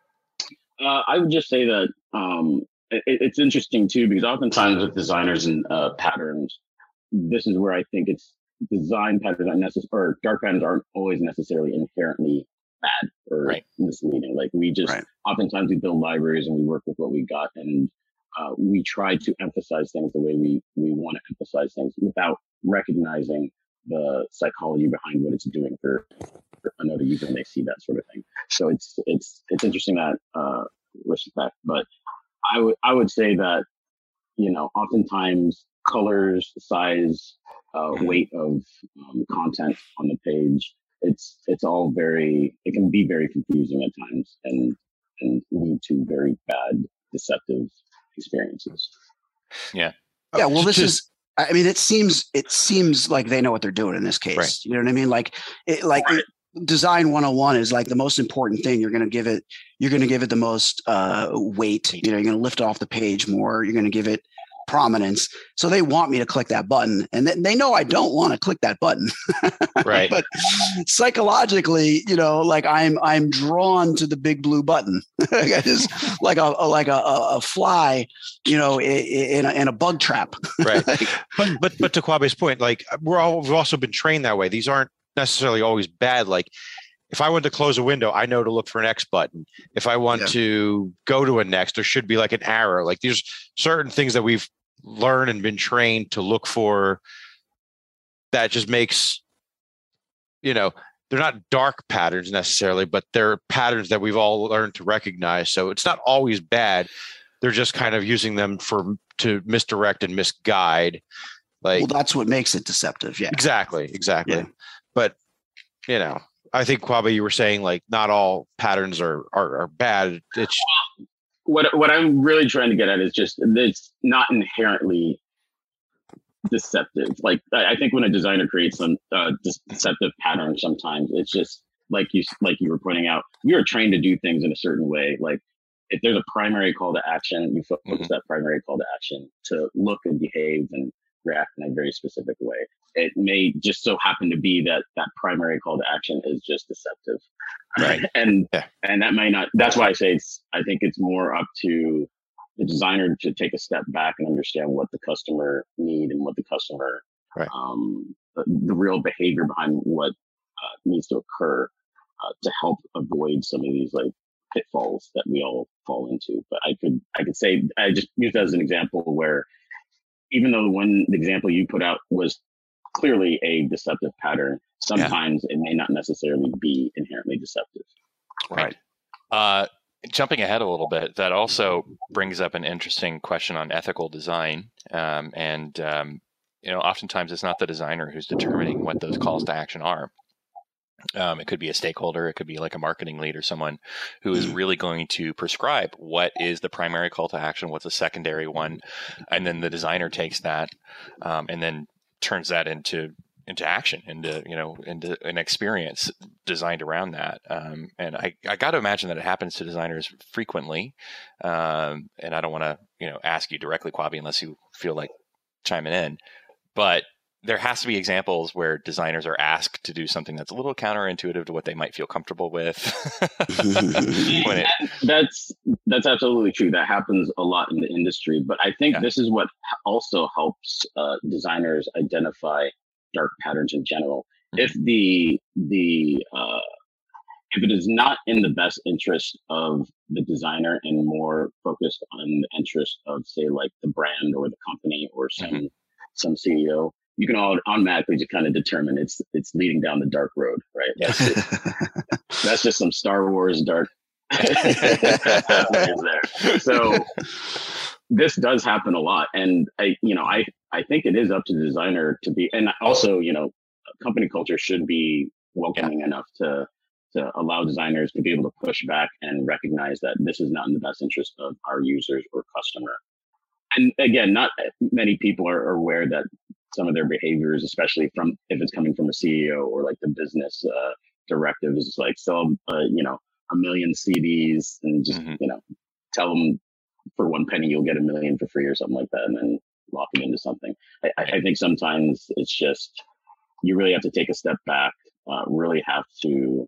I would just say that it's interesting too, because oftentimes with designers and patterns, this is where I think it's design patterns or dark patterns aren't always necessarily inherently bad or misleading. Like we just oftentimes we build libraries and we work with what we got, and we try to emphasize things the way we want to emphasize things without recognizing the psychology behind what it's doing for another user when they see that sort of thing. So it's interesting that respect, but I would say that oftentimes colors, size, weight of content on the page, it's all it can be very confusing at times and lead to very bad deceptive experiences. Yeah. Well, it seems like they know what they're doing in this case. Right. You know what I mean? Design 101 is like the most important thing. You're going to give it the most weight. You're going to lift off the page more. You're going to give it prominence. So they want me to click that button, and they know I don't want to click that button. Right. But psychologically, I'm drawn to the big blue button. Just like a fly, in a bug trap. Right. But to Kwabe's point, like we've also been trained that way. These aren't necessarily always bad. Like if I want to close a window, I know to look for an X button. If I want to go to a next, there should be like an arrow. Like there's certain things that we've learned and been trained to look for that just makes, they're not dark patterns necessarily, but they're patterns that we've all learned to recognize. So it's not always bad. They're just kind of using them to misdirect and misguide. Like, well, that's what makes it deceptive. Yeah, exactly. Yeah. But, I think Kwabi, you were saying like not all patterns are bad. It's what I'm really trying to get at is just it's not inherently deceptive. Like I think when a designer creates some deceptive pattern, sometimes it's just like you were pointing out. We are trained to do things in a certain way. Like if there's a primary call to action, you focus that primary call to action to look and behave and react in a very specific way. It may just so happen to be that primary call to action is just deceptive. Right. And that may not, that's why I say I think it's more up to the designer to take a step back and understand what the customer need and what the customer, the real behavior behind what needs to occur to help avoid some of these like pitfalls that we all fall into. But I could say, I just use that as an example where even though the example you put out was clearly a deceptive pattern, sometimes it may not necessarily be inherently deceptive. Right. Jumping ahead a little bit, that also brings up an interesting question on ethical design. Oftentimes it's not the designer who's determining what those calls to action are. It could be a stakeholder, it could be like a marketing lead or someone who is really going to prescribe what is the primary call to action, what's a secondary one, and then the designer takes that and then turns that into action, into an experience designed around that. And I got to imagine that it happens to designers frequently. And I don't want to ask you directly, Kwabi, unless you feel like chiming in, but there has to be examples where designers are asked to do something that's a little counterintuitive to what they might feel comfortable with. That's absolutely true. That happens a lot in the industry, but I think this is what also helps designers identify dark patterns in general. If if it is not in the best interest of the designer and more focused on the interest of, say, like the brand or the company or some CEO, you can automatically just kind of determine it's leading down the dark road, right? Yeah. That's just some Star Wars dark there. So this does happen a lot, and I think it is up to the designer to be, and also company culture should be welcoming enough to allow designers to be able to push back and recognize that this is not in the best interest of our users or customer. And again, not many people are aware that some of their behaviors, especially if it's coming from a CEO or like the business directive, is like sell a million CDs and just tell them for 1 penny you'll get 1 million for free or something like that, and then lock them into something. I think sometimes it's just you really have to take a step back, really have to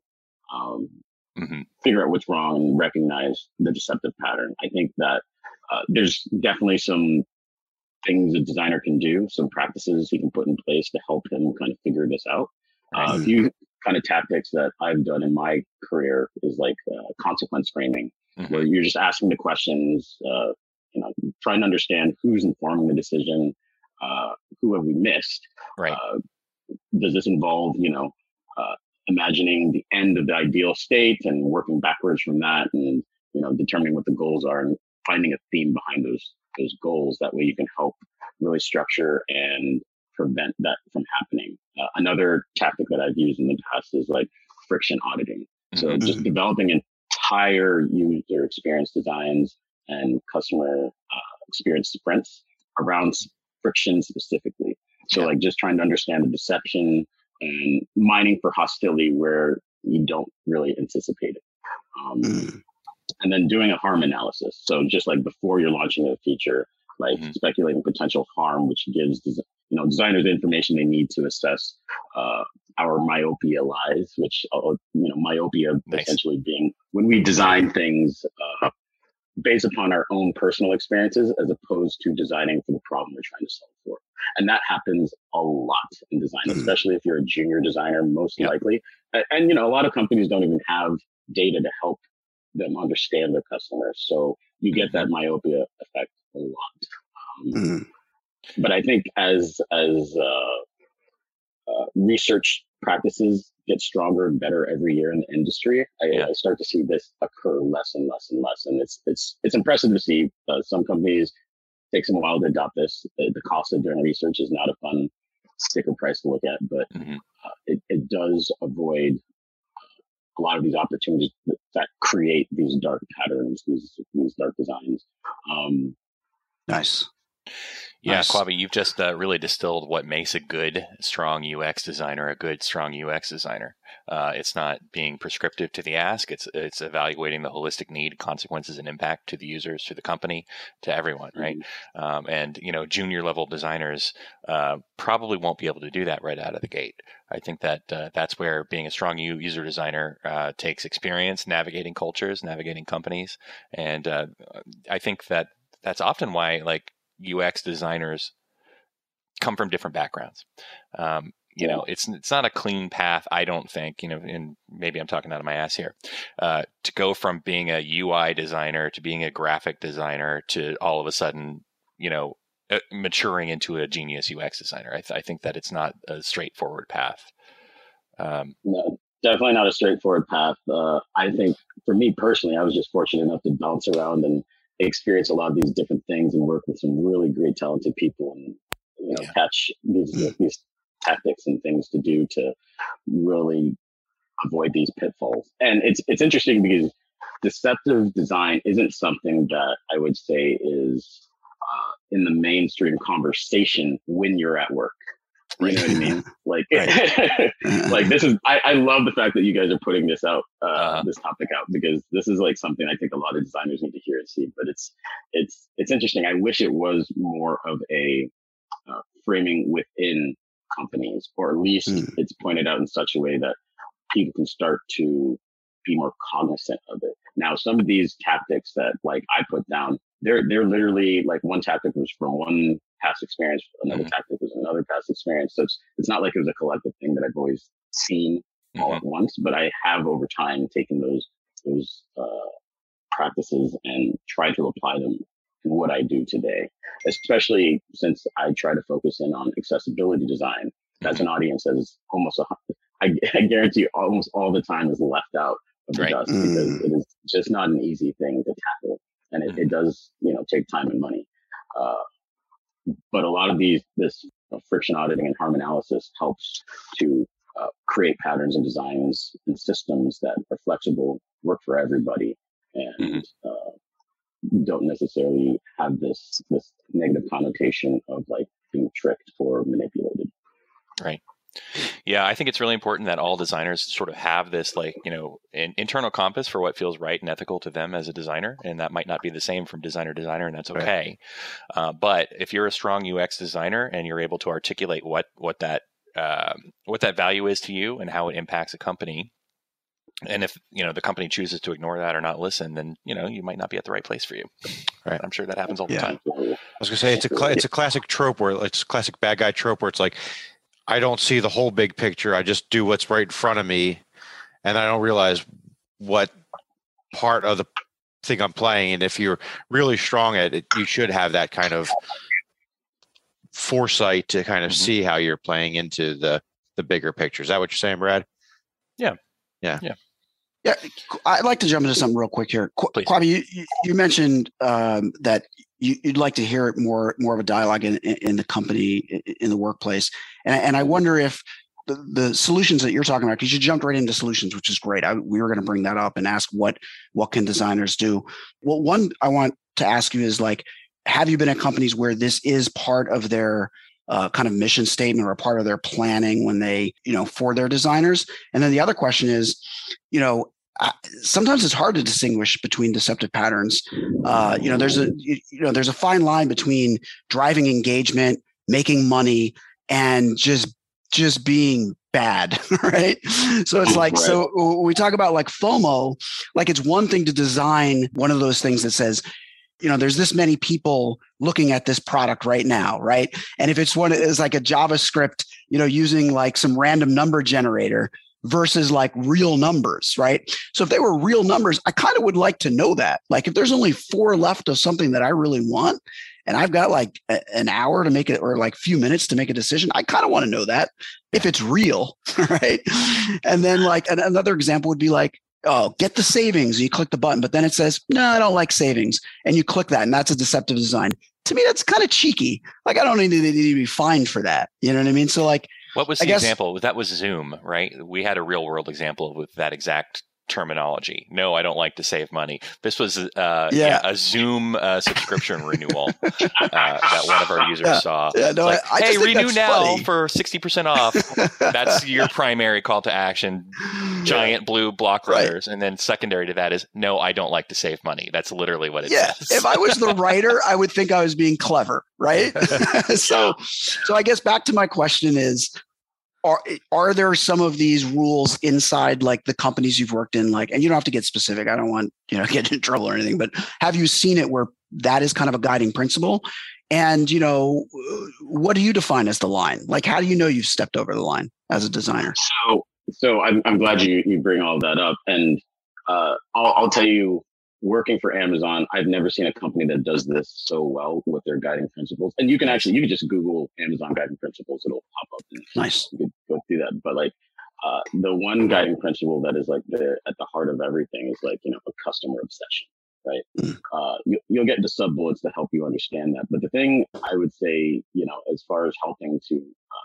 figure out what's wrong and recognize the deceptive pattern. I think that there's definitely some things a designer can do, some practices he can put in place to help him kind of figure this out. A few kind of tactics that I've done in my career is like consequence framing, where you're just asking the questions, trying to understand who's informing the decision, who have we missed, right? Does this involve, imagining the end of the ideal state and working backwards from that, and determining what the goals are and finding a theme behind those goals. That way you can help really structure and prevent that from happening. Another tactic that I've used in the past is like friction auditing. So just developing entire user experience designs and customer experience sprints around friction specifically. So like just trying to understand the deception and mining for hostility where you don't really anticipate it. And then doing a harm analysis. So just like before you're launching a feature, like speculating potential harm, which gives designers the information they need to assess our myopia lies, which myopia essentially being when we design things based upon our own personal experiences as opposed to designing for the problem we're trying to solve for. And that happens a lot in design, especially if you're a junior designer, most likely. And a lot of companies don't even have data to help them understand their customers. So you get that myopia effect a lot. But I think as research practices get stronger and better every year in the industry, I start to see this occur less and less and less. And it's impressive to see. Some companies take some while to adopt this. The cost of doing research is not a fun sticker price to look at, but it does avoid a lot of these opportunities that create these dark patterns, these dark designs. Nice. Yeah, Kwabi, you've just really distilled what makes a good, strong UX designer a good, strong UX designer. It's not being prescriptive to the ask. It's evaluating the holistic need, consequences, and impact to the users, to the company, to everyone, right? And junior level designers probably won't be able to do that right out of the gate. I think that that's where being a strong user designer takes experience navigating cultures, navigating companies, and I think that that's often why UX designers come from different backgrounds. It's not a clean path, I don't think, and maybe I'm talking out of my ass here, to go from being a UI designer to being a graphic designer to all of a sudden, maturing into a genius UX designer. I think that it's not a straightforward path. No, definitely not a straightforward path. I think for me personally, I was just fortunate enough to bounce around and experience a lot of these different things and work with some really great talented people and catch these tactics and things to do to really avoid these pitfalls. And it's interesting because deceptive design isn't something that I would say is in the mainstream conversation when you're at work. You know what I mean? Like this is, I love the fact that you guys are putting this out, this topic out, because this is like something I think a lot of designers need to hear and see, but it's interesting. I wish it was more of a framing within companies, or at least it's pointed out in such a way that people can start to be more cognizant of it. Now, some of these tactics that like I put down, they're literally like one tactic was from one past experience, another tactic was another past experience. So it's not like it was a collective thing that I've always seen all at once, but I have over time taken those practices and tried to apply them to what I do today, especially since I try to focus in on accessibility design. That's an audience that is almost, I guarantee almost all the time is left out of the dust because it is just not an easy thing to tackle. And it does, take time and money. But a lot of this friction auditing and harm analysis helps to create patterns and designs and systems that are flexible, work for everybody, and don't necessarily have this negative connotation of like being tricked or manipulated. Right. Yeah, I think it's really important that all designers sort of have this, like, an internal compass for what feels right and ethical to them as a designer. And that might not be the same from designer to designer, and that's okay. Right. But if you're a strong UX designer and you're able to articulate what that value is to you and how it impacts a company, and if the company chooses to ignore that or not listen, then you might not be at the right place for you. Right. I'm sure that happens all the time. I was gonna say it's a classic trope where it's a classic bad guy trope where it's like, I don't see the whole big picture. I just do what's right in front of me, and I don't realize what part of the thing I'm playing. And if you're really strong at it, you should have that kind of foresight to kind of see how you're playing into the bigger picture. Is that what you're saying, Brad? Yeah. I'd like to jump into something real quick here. Kwame, you mentioned that you'd like to hear it more of a dialogue in the company, in the workplace. And I wonder if the solutions that you're talking about, because you jumped right into solutions, which is great. We were going to bring that up and ask what can designers do? Well, one I want to ask you is like, have you been at companies where this is part of their kind of mission statement or a part of their planning when they, for their designers? And then the other question is, sometimes it's hard to distinguish between deceptive patterns. There's a fine line between driving engagement, making money, and just being bad, right? So it's like, so when we talk about like FOMO, like it's one thing to design one of those things that says, there's this many people looking at this product right now, right? And if it's like a JavaScript, using like some random number generator versus like real numbers, right? So if they were real numbers, I kind of would like to know that. Like if there's only 4 left of something that I really want, and I've got like an hour to make it, or like a few minutes to make a decision, I kind of want to know that if it's real, right? And then like another example would be like, oh, get the savings. You click the button, but then it says, no, I don't like savings. And you click that, and that's a deceptive design. To me, that's kind of cheeky. Like I don't need to be fined for that. You know what I mean? So like, what was the example? That was Zoom, right? We had a real world example with that exact terminology. No, I don't like to save money. This was a Zoom subscription renewal that one of our users saw. Yeah, no, like, hey, renew now funny. For 60% off. That's your primary call to action. Giant blue block runners. And then secondary to that is, no, I don't like to save money. That's literally what it says. If I was the writer, I would think I was being clever, right? So I guess back to my question is, are there some of these rules inside like the companies you've worked in, like, and you don't have to get specific, I don't want, get in trouble or anything, but have you seen it where that is kind of a guiding principle? And, what do you define as the line? Like, how do you know you've stepped over the line as a designer? So I'm glad you bring all of that up. And I'll tell you, working for Amazon, I've never seen a company that does this so well with their guiding principles. And you can just Google Amazon guiding principles. It'll pop up. And nice. You could go through that. But like the one guiding principle that is like at the heart of everything is like, a customer obsession, right? You'll get into sub bullets to help you understand that. But the thing I would say, as far as helping to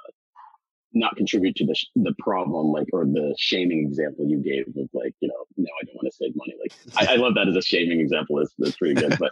not contribute to the problem, like, or the shaming example you gave of like, no, I don't want to save money. Like, I love that as a shaming example. That's pretty good. But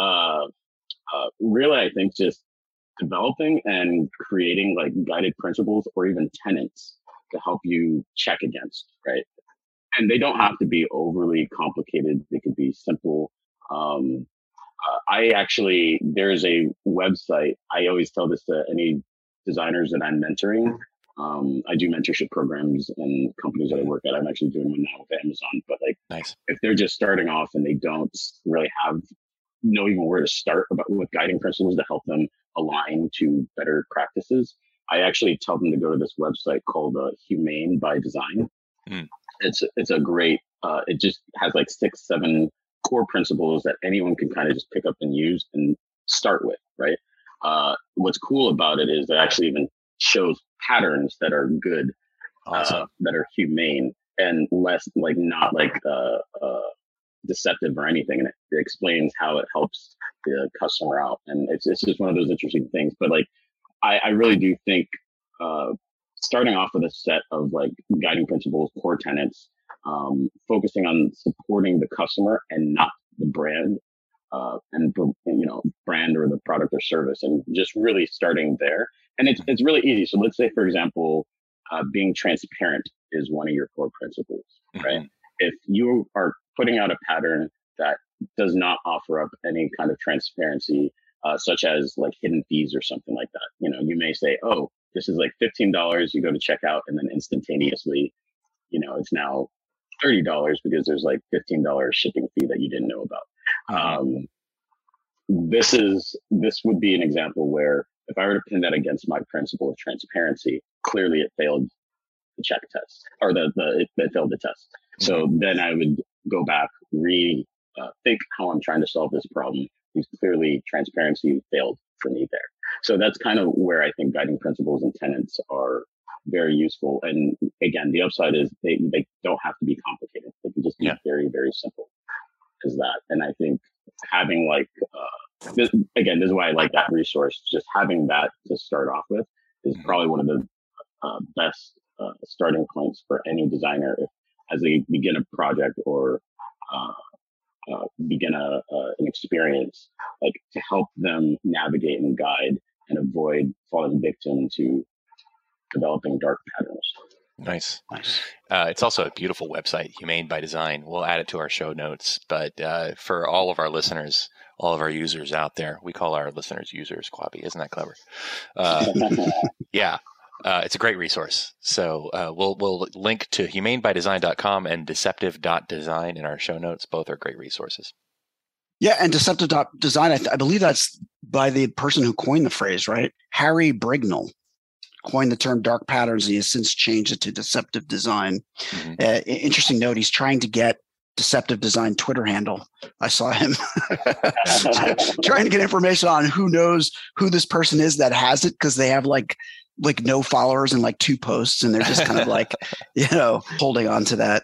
really, I think just developing and creating like guided principles or even tenets to help you check against, right? And they don't have to be overly complicated. They could be simple. There's a website. I always tell this to any designers that I'm mentoring. I do mentorship programs and companies that I work at. I'm actually doing one now with Amazon, but like, nice. If they're just starting off and they don't really know even where to start with guiding principles to help them align to better practices, I actually tell them to go to this website called Humane by Design. It's a great, it just has like 6-7 core principles that anyone can kind of just pick up and use and start with, right? What's cool about it is it actually even shows patterns that are good, awesome. That are humane and less like not like deceptive or anything. And it explains how it helps the customer out. And it's just one of those interesting things. But like, I really do think starting off with a set of like guiding principles, core tenets, focusing on supporting the customer and not the brand, and brand or the product or service, and just really starting there. And it's really easy. So let's say, for example, being transparent is one of your core principles, right? If you are putting out a pattern that does not offer up any kind of transparency, such as like hidden fees or something like that, you may say, oh, this is like $15. You go to checkout, and then instantaneously, it's now $30 because there's like $15 shipping fee that you didn't know about. This would be an example where if I were to pin that against my principle of transparency, clearly it failed the check test, or it failed the test. So then I would go back, think how I'm trying to solve this problem, because clearly transparency failed for me there. So that's kind of where I think guiding principles and tenets are very useful. And again, the upside is they don't have to be complicated. They can just be very, very simple as that. And I think having like, this is why I like that resource. Just having that to start off with is probably one of the best starting points for any designer as they begin a project or begin an experience, like to help them navigate and guide and avoid falling victim to developing dark patterns. Nice. It's also a beautiful website, Humane by Design. We'll add it to our show notes. But for all of our listeners, all of our users out there, we call our listeners users, Quabi. Isn't that clever? It's a great resource. So we'll link to humanebydesign.com and deceptive.design in our show notes. Both are great resources. Yeah, and deceptive.design, I believe that's by the person who coined the phrase, right? Harry Brignall coined the term dark patterns, and he has since changed it to deceptive design. Interesting note, he's trying to get deceptive design Twitter handle. I saw him trying to get information on who knows who this person is that has it, because they have like no followers and like 2 posts, and they're just kind of like, holding on to that.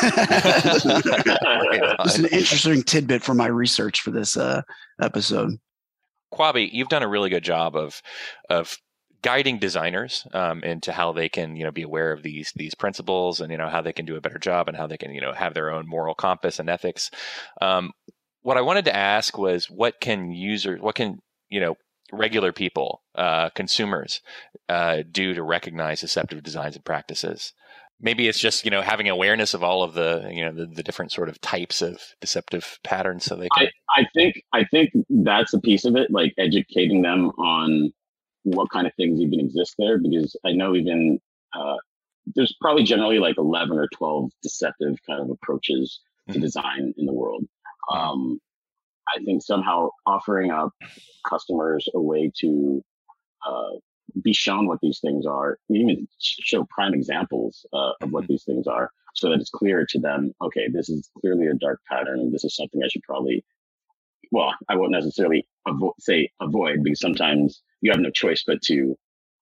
Just an interesting tidbit for my research for this episode. Quabi, you've done a really good job of guiding designers into how they can, be aware of these principles, and how they can do a better job, and how they can, have their own moral compass and ethics. What I wanted to ask was, what can regular people, consumers, do to recognize deceptive designs and practices? Maybe it's just, having awareness of all of the, the different sort of types of deceptive patterns, so they can. I think that's a piece of it, like educating them on what kind of things even exist there, because I know even there's probably generally like 11 or 12 deceptive kind of approaches to design in the world. I think somehow offering up customers a way to be shown what these things are, even show prime examples of what these things are, so that it's clear to them, okay, this is clearly a dark pattern. This is something I should probably, I won't necessarily avoid, because sometimes you have no choice but to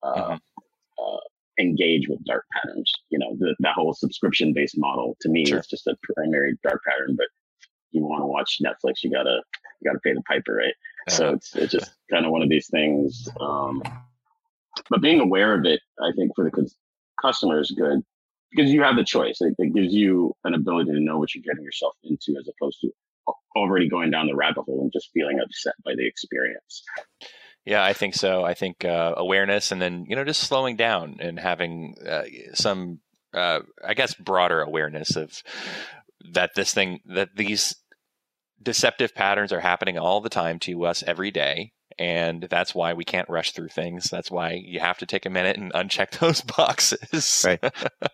engage with dark patterns. That whole subscription-based model, to me, is just a primary dark pattern. But you want to watch Netflix, you gotta pay the piper, right? So it's just kind of one of these things. But being aware of it, I think for the customer is good, because you have the choice. It gives you an ability to know what you're getting yourself into, as opposed to already going down the rabbit hole and just feeling upset by the experience. Yeah, I think so. I think awareness, and then, just slowing down and having some, I guess, broader awareness of that these deceptive patterns are happening all the time to us every day. And that's why we can't rush through things. That's why you have to take a minute and uncheck those boxes. Right.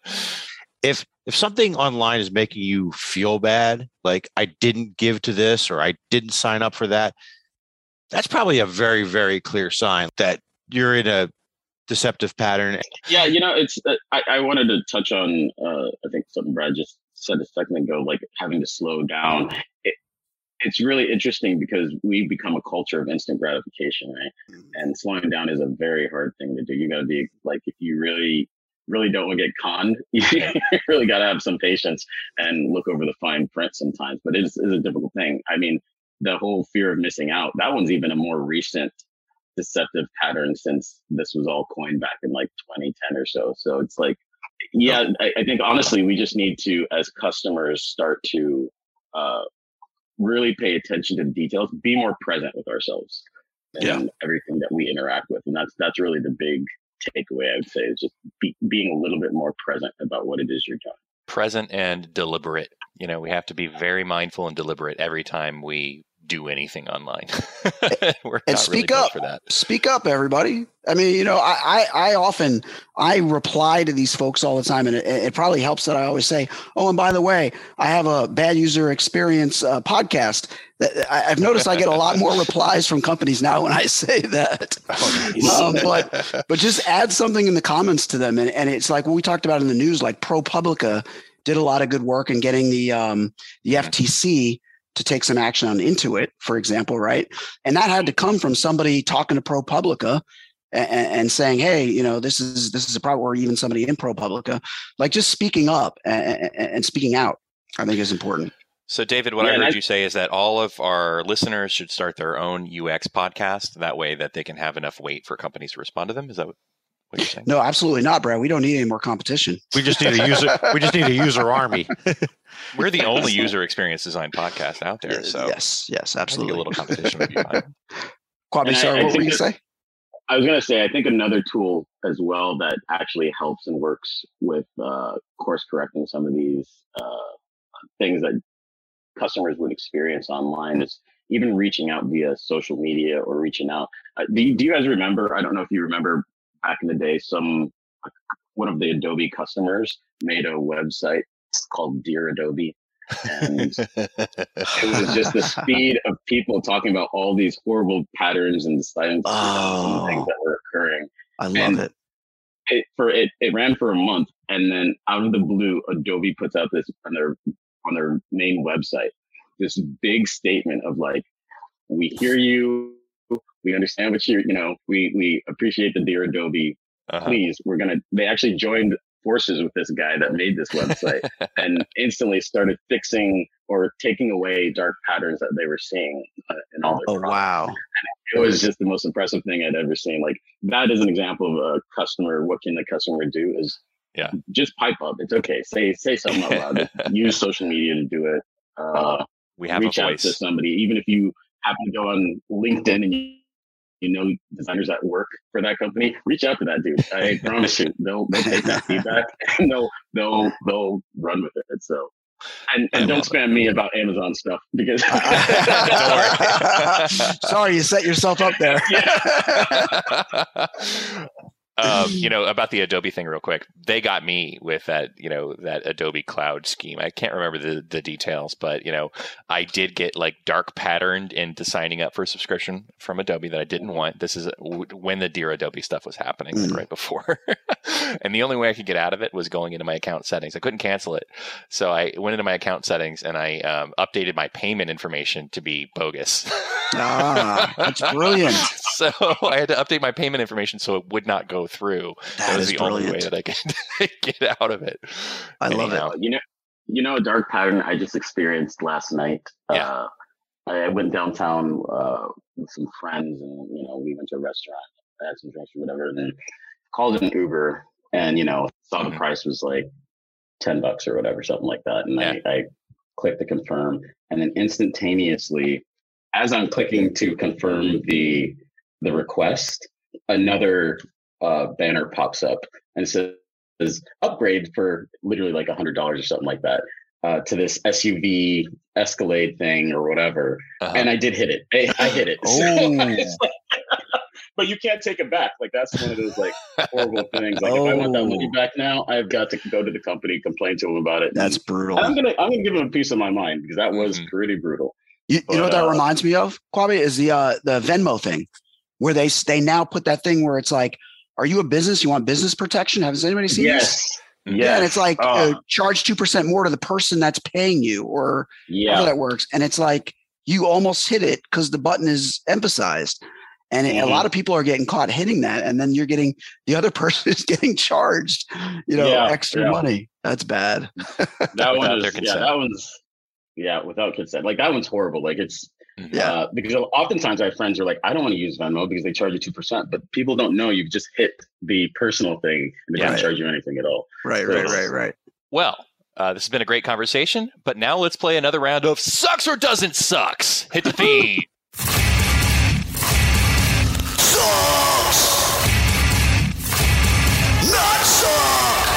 If something online is making you feel bad, like I didn't give to this or I didn't sign up for that, that's probably a very, very clear sign that you're in a deceptive pattern. Yeah, it's I wanted to touch on I think something Brad just said a second ago, like having to slow down. It's really interesting because we've become a culture of instant gratification, right? And slowing down is a very hard thing to do. You got to be like, if you really don't want to get conned, you really got to have some patience and look over the fine print sometimes. But it is a difficult thing. I mean, the whole fear of missing out, that one's even a more recent deceptive pattern since this was all coined back in like 2010 or so. So it's like, yeah, I think honestly, we just need to, as customers, start to really pay attention to the details, be more present with ourselves and everything that we interact with. And that's really the big takeaway, I would say, is just being a little bit more present about what it is you're doing. Present and deliberate. We have to be very mindful and deliberate every time we do anything online. We're and not speak really up for that. Speak up, everybody. I mean, I often reply to these folks all the time, and it probably helps that I always say, oh, and by the way, I have a bad user experience podcast. That I've noticed I get a lot more replies from companies now when I say that. But just add something in the comments to them, and it's like what we talked about in the news, like ProPublica did a lot of good work in getting the FTC to take some action on Intuit, for example, right? And that had to come from somebody talking to ProPublica and saying, hey, this is a problem, or even somebody in ProPublica, like just speaking up and speaking out, I think is important. So David, what I heard you say is that all of our listeners should start their own UX podcast. That way that they can have enough weight for companies to respond to them. Is that what you're saying? No, absolutely not, Brad. We don't need any more competition. We just need a user army. We're the only user experience design podcast out there. So yes, absolutely. I think a little competition would be fine. Kwame, sorry, what were you going to say? I was going to say, I think another tool as well that actually helps and works with course correcting some of these things that customers would experience online is even reaching out via social media or reaching out. Do you guys remember? I don't know if you remember back in the day, one of the Adobe customers made a website called Dear Adobe. And it was just the speed of people talking about all these horrible patterns and things that were occurring. I love it. It ran for a month, and then out of the blue, Adobe puts out this on their main website, this big statement of like, we hear you, we understand what we appreciate the Dear Adobe. Please, they actually joined forces with this guy that made this website and instantly started fixing or taking away dark patterns that they were seeing in all their products. Wow. And it was just the most impressive thing I'd ever seen. Like, that is an example of a customer. What can the customer do is just pipe up. It's okay. Say something out loud. Use social media to do it. We have reach a voice. out to somebody, even if you happen to go on LinkedIn and designers that work for that company, reach out to that dude. I promise you, they'll take that feedback and they'll run with it. So, and don't spam me about Amazon stuff because sorry, you set yourself up there. About the Adobe thing real quick. They got me with that, that Adobe Cloud scheme. I can't remember the details, but, I did get like dark patterned into signing up for a subscription from Adobe that I didn't want. This is when the Dear Adobe stuff was happening, like right before. And the only way I could get out of it was going into my account settings. I couldn't cancel it. So I went into my account settings and I updated my payment information to be bogus. That's brilliant. So I had to update my payment information so it would not go through. That was the only way that I could get out of it. I love it. A dark pattern I just experienced last night. Yeah. I went downtown with some friends, and we went to a restaurant, had some drinks or whatever, and then called an Uber, and saw the price was like $10 or whatever, something like that, and I clicked to confirm, and then instantaneously, as I'm clicking to confirm the request, another banner pops up and says upgrade for literally like $100 or something like that to this SUV Escalade thing or whatever, and I did hit it. I hit it. So but you can't take it back. Like that's one of those like horrible things. Like if I want that money back now, I've got to go to the company, complain to them about it. That's brutal. And I'm gonna give them a piece of my mind because that was pretty brutal. You know what that reminds me of, Kwabe, is the Venmo thing, where they now put that thing where it's like, are you a business? You want business protection? Has anybody seen this? Yeah, and it's like charge 2% more to the person that's paying you, or how that works. And it's like you almost hit it because the button is emphasized. And a lot of people are getting caught hitting that, and then you're getting the other person is getting charged, extra money. That's bad. That one's without consent. Like that one's horrible. Like it's because oftentimes I have friends who are like, I don't want to use Venmo because they charge you 2%, but people don't know you've just hit the personal thing and they don't charge you anything at all. Right. Well, this has been a great conversation, but now let's play another round of Sucks or Doesn't Sucks. Hit the theme. Sucks! Not suck!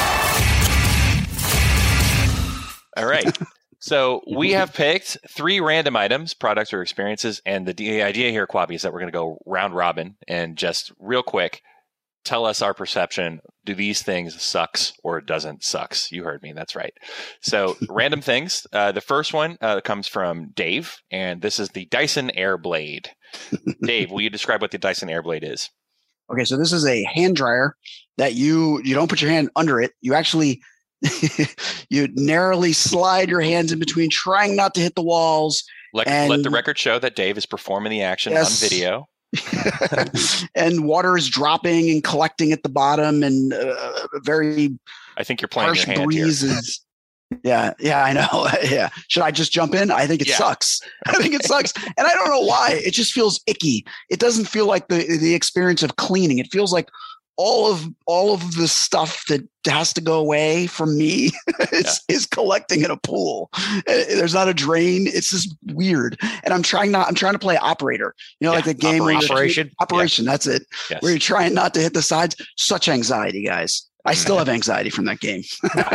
All right. So we have picked 3 random items, products or experiences. And the idea here, Kwabe, is that we're going to go round robin and just real quick, tell us our perception. Do these things sucks or doesn't sucks? You heard me. That's right. So random things. The first one comes from Dave, and this is the Dyson Airblade. Dave, will you describe what the Dyson Airblade is? Okay, so this is a hand dryer that you don't put your hand under it. You actually you narrowly slide your hands in between, trying not to hit the walls. Let the record show that Dave is performing the action on video. And water is dropping and collecting at the bottom, and very I think you're playing harsh your hand breezes. Yeah, I know. Yeah. Should I just jump in? I think it sucks. I think it sucks. And I don't know why. It just feels icky. It doesn't feel like the experience of cleaning. It feels like all of the stuff that has to go away from me is collecting in a pool. There's not a drain. It's just weird. And I'm trying to play operator, like the game operation. That's it. Yes. Where you're trying not to hit the sides. Such anxiety, guys. I still have anxiety from that game.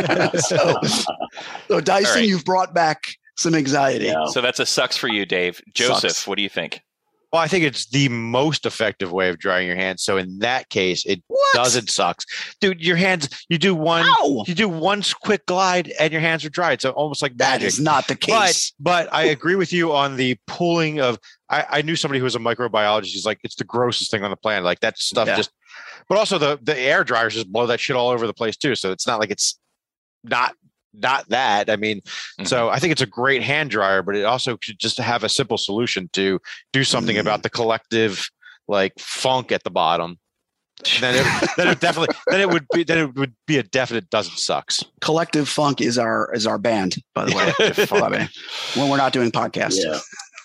So Dyson, you've brought back some anxiety. Yeah. So that's a sucks for you, Dave. Joseph, what do you think? Well, I think it's the most effective way of drying your hands. So in that case, it doesn't suck. Dude, your hands, you do one quick glide and your hands are dry. It's almost like magic. That is not the case. But I agree with you on the pooling of, I knew somebody who was a microbiologist. He's like, it's the grossest thing on the planet. Like that stuff just, but also the air dryers just blow that shit all over the place too. So it's not like it's not that. I mean, so I think it's a great hand dryer, but it also should just have a simple solution to do something about the collective like funk at the bottom. Then it would be a definite doesn't sucks. Collective Funk is our band, by the way. When we're not doing podcasts. Yeah.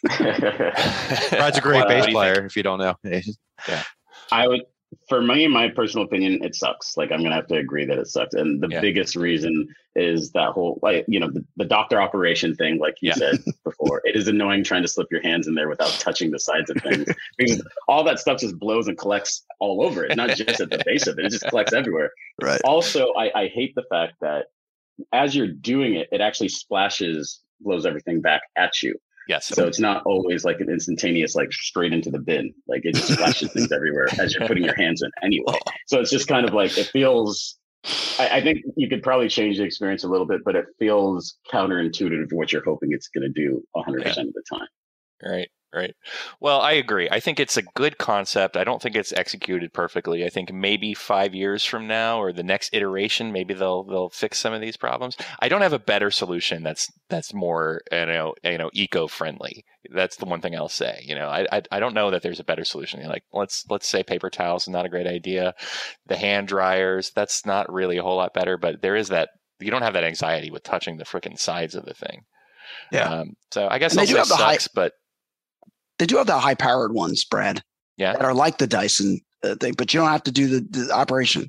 Brad's a great bass player, if you don't know. Yeah. I would, for me, my personal opinion, it sucks. Like I'm gonna have to agree that it sucks, and the biggest reason is that whole the doctor operation thing, like you said before. It is annoying trying to slip your hands in there without touching the sides of things because all that stuff just blows and collects all over it, not just at the base of it. It just collects everywhere. Right. Also, I hate the fact that as you're doing it, it actually blows everything back at you. Yes. So it's not always like an instantaneous, like straight into the bin. Like it just flashes things everywhere as you're putting your hands in anyway. So it's just kind of like, it feels, I think you could probably change the experience a little bit, but it feels counterintuitive to what you're hoping it's going to do 100% of the time. Right. Well, I agree. I think it's a good concept. I don't think it's executed perfectly. I think maybe 5 years from now or the next iteration, maybe they'll fix some of these problems. I don't have a better solution that's more eco-friendly. That's the one thing I'll say. I don't know that there's a better solution. Like let's say paper towels is not a great idea. The hand dryers, that's not really a whole lot better. But there is that you don't have that anxiety with touching the freaking sides of the thing. Yeah. So I guess I'll say sucks, but. They do have the high-powered ones, Brad. Yeah, that are like the Dyson thing, but you don't have to do the operation.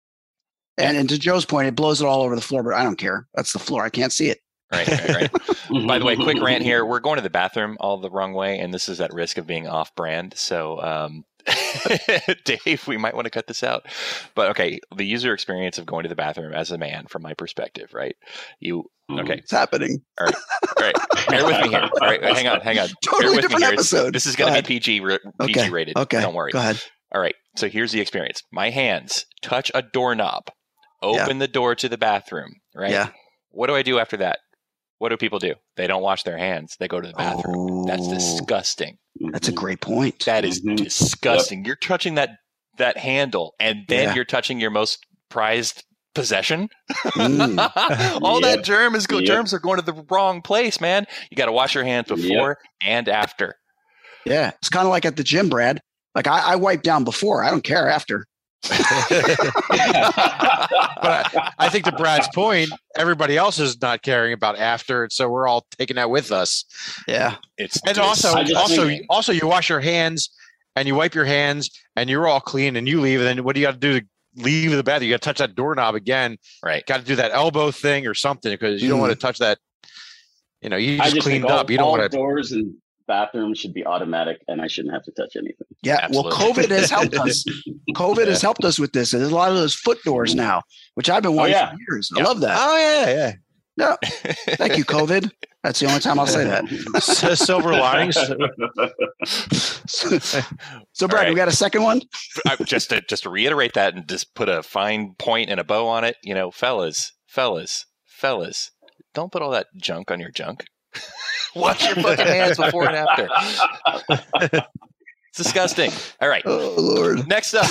And to Joe's point, it blows it all over the floor, but I don't care. That's the floor. I can't see it. Right. By the way, quick rant here. We're going to the bathroom all the wrong way, and this is at risk of being off-brand. So Dave, we might want to cut this out. But okay, the user experience of going to the bathroom as a man, from my perspective, right? Okay. It's happening. All right. Bear with me here. All right, hang on. Totally different episode. This is going to be PG rated. Okay. Don't worry. Go ahead. All right. So here's the experience. My hands touch a doorknob, open the door to the bathroom, right? Yeah. What do I do after that? What do people do? They don't wash their hands. They go to the bathroom. That's disgusting. That's a great point. That is disgusting. Yep. You're touching that handle, and then you're touching your most prized possession. All that germs are going to the wrong place, man. You got to wash your hands before and after. Yeah, it's kind of like at the gym, Brad. Like I wipe down before. I don't care after. But I think to Brad's point, everybody else is not caring about after, and so we're all taking that with us. Yeah, also you wash your hands and you wipe your hands and you're all clean and you leave. And then what do you got to do to leave the bathroom? You got to touch that doorknob again. Right. Got to do that elbow thing or something because you don't want to touch that. You know, you just cleaned up. You don't want to. Doors and bathrooms should be automatic, and I shouldn't have to touch anything. Yeah, absolutely. Well, COVID has helped us. COVID has helped us with this. There's a lot of those foot doors now, which I've been wanting for years. I love that. Oh yeah. Yeah. Thank you, COVID. That's the only time I'll say that. Silver linings. So, Brad, we got a second one? Just to reiterate that and just put a fine point and a bow on it, fellas, don't put all that junk on your junk. Wash your fucking hands before and after. It's disgusting. All right. Oh, Lord. Next up,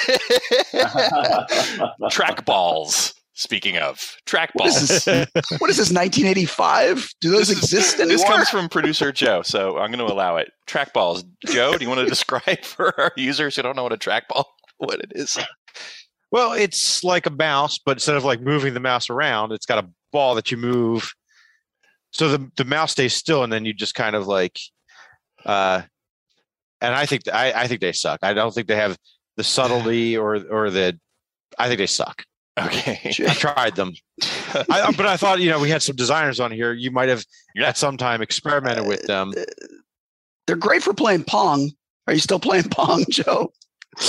track balls. Speaking of track balls. What is this, 1985? Do those exist anymore? This comes from producer Joe, so I'm going to allow it. Track balls. Joe, do you want to describe for our users who don't know what a track ball, what it is? Well, it's like a mouse, but instead of like moving the mouse around, it's got a ball that you move. So the mouse stays still, and then you just kind of like, and I think they suck. I don't think they have the subtlety or the. I think they suck. Okay, I tried them, but I thought we had some designers on here. You might have at some time experimented with them. They're great for playing Pong. Are you still playing Pong, Joe? I've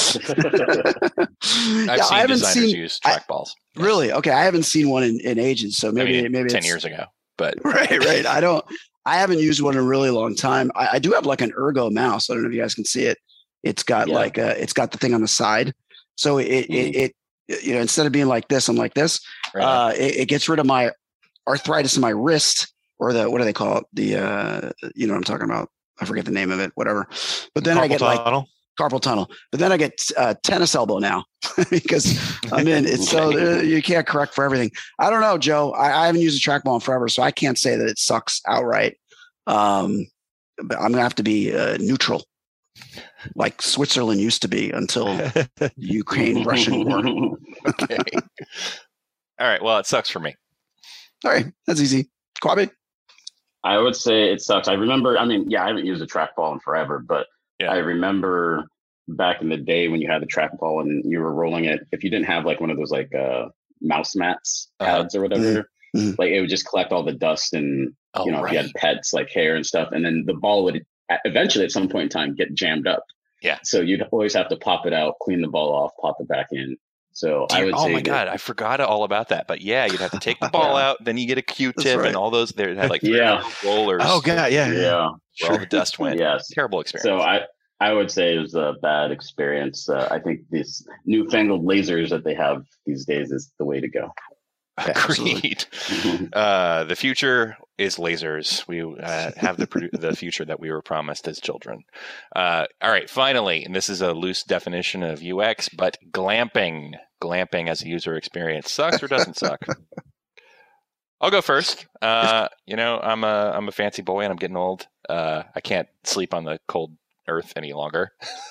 seen designers use trackballs. Really? Okay, I haven't seen one in ages. So maybe 10 years ago. But right. I haven't used one in a really long time. I do have like an Ergo mouse. I don't know if you guys can see it. It's got it's got the thing on the side. So it instead of being like this, I'm like this. Right. It gets rid of my arthritis in my wrist, or what do they call it? The you know what I'm talking about. I forget the name of it, whatever. But then I get like carpal tunnel. But then I get tennis elbow now because I'm in. It's so you can't correct for everything. I don't know, Joe. I haven't used a trackball in forever, so I can't say that it sucks outright. But I'm gonna have to be neutral, like Switzerland used to be until Ukraine-Russian war. Okay. All right. Well, it sucks for me. All right, that's easy. Quabi? I would say it sucks. I remember. I haven't used a trackball in forever, but I remember back in the day when you had the trackball and you were rolling it. If you didn't have like one of those like mouse mats pads or whatever, like it would just collect all the dust and if you had pets like hair and stuff, and then the ball would eventually at some point in time get jammed up. Yeah. So you'd always have to pop it out, clean the ball off, pop it back in. So I would say, oh my God, I forgot all about that. But yeah, you'd have to take the ball out, then you get a Q-tip and all those. They had like rollers. Oh God, yeah. Where all the dust went. Yes. Terrible experience. So I would say it was a bad experience. I think these newfangled lasers that they have these days is the way to go. Agreed. The future is lasers. We have the future that we were promised as children. All right, finally, and this is a loose definition of UX, but glamping as a user experience sucks or doesn't suck. I'll go first. I'm a fancy boy and I'm getting old. I can't sleep on the cold earth any longer.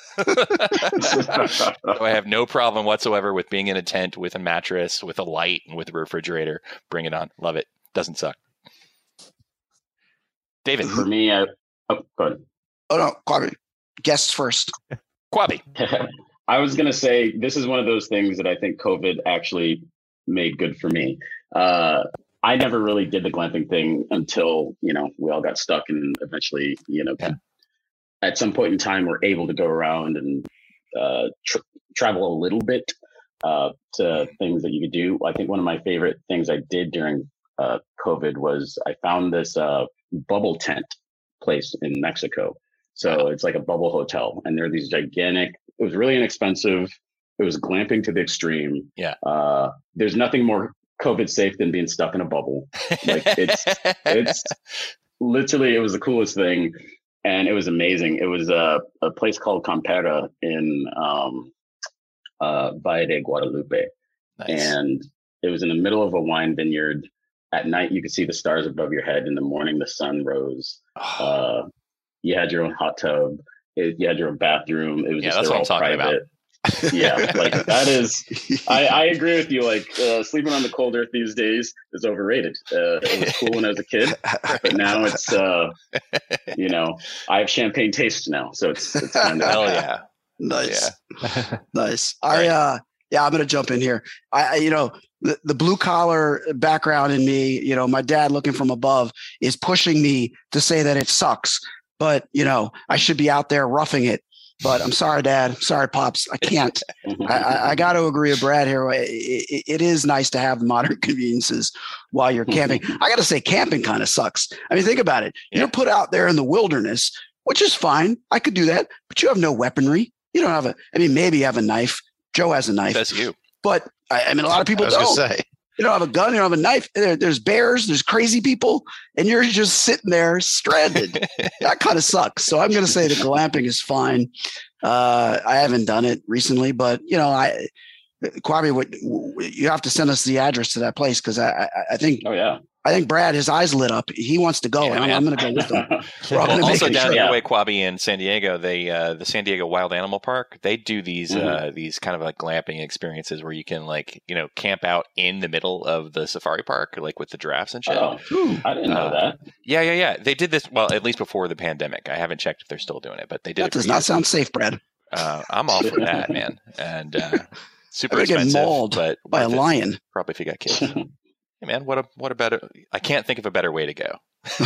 So I have no problem whatsoever with being in a tent with a mattress, with a light, and with a refrigerator. Bring it on. Love it. Doesn't suck. David. For me, go ahead. Oh no, Quabi. Guests first. Quabi. I was going to say, this is one of those things that I think COVID actually made good for me. I never really did the glamping thing until, we all got stuck and eventually, at some point in time, we're able to go around and travel a little bit to things that you could do. I think one of my favorite things I did during COVID was I found this bubble tent place in Mexico. So it's like a bubble hotel, and there are these gigantic. It was really inexpensive. It was glamping to the extreme. Yeah. There's nothing more COVID safe than being stuck in a bubble. Like it's literally, it was the coolest thing, and it was amazing. It was a place called Campera in Valle de Guadalupe. Nice. And it was in the middle of a wine vineyard. At night, you could see the stars above your head. In the morning, the sun rose. You had your own hot tub. You had your own bathroom. It was that's what I'm talking about. Yeah, like that is. I agree with you. Like sleeping on the cold earth these days is overrated. It was cool when I was a kid, but now it's I have champagne taste now, so it's kind of hell yeah. Nice. Yeah. Nice. I'm going to jump in here. The blue collar background in me, my dad looking from above is pushing me to say that it sucks, but I should be out there roughing it. But I'm sorry, Dad. Sorry, Pops. I can't. I got to agree with Brad here. It is nice to have modern conveniences while you're camping. I got to say, camping kind of sucks. I mean, think about it. You're put out there in the wilderness, which is fine. I could do that, but you have no weaponry. You don't have maybe you have a knife. Joe has a knife. That's you. But a lot of people don't. You don't have a gun. You don't have a knife. There's bears. There's crazy people, and you're just sitting there stranded. That kind of sucks. So I'm going to say the glamping is fine. I haven't done it recently, but Kwabi, you have to send us the address to that place because I think. Oh yeah. I think Brad, his eyes lit up. He wants to go, and I'm going to go with him. Also down your way, Kwabi, in San Diego, the San Diego Wild Animal Park, they do these kind of like glamping experiences where you can camp out in the middle of the safari park, like with the giraffes and shit. Oh, I didn't know that. Yeah. They did this, well, at least before the pandemic. I haven't checked if they're still doing it, but they did. That does not sound safe, Brad. I'm all for that, man. And super expensive, get mauled but by a lion. Probably if you got kids. Hey man, what a better! I can't think of a better way to go.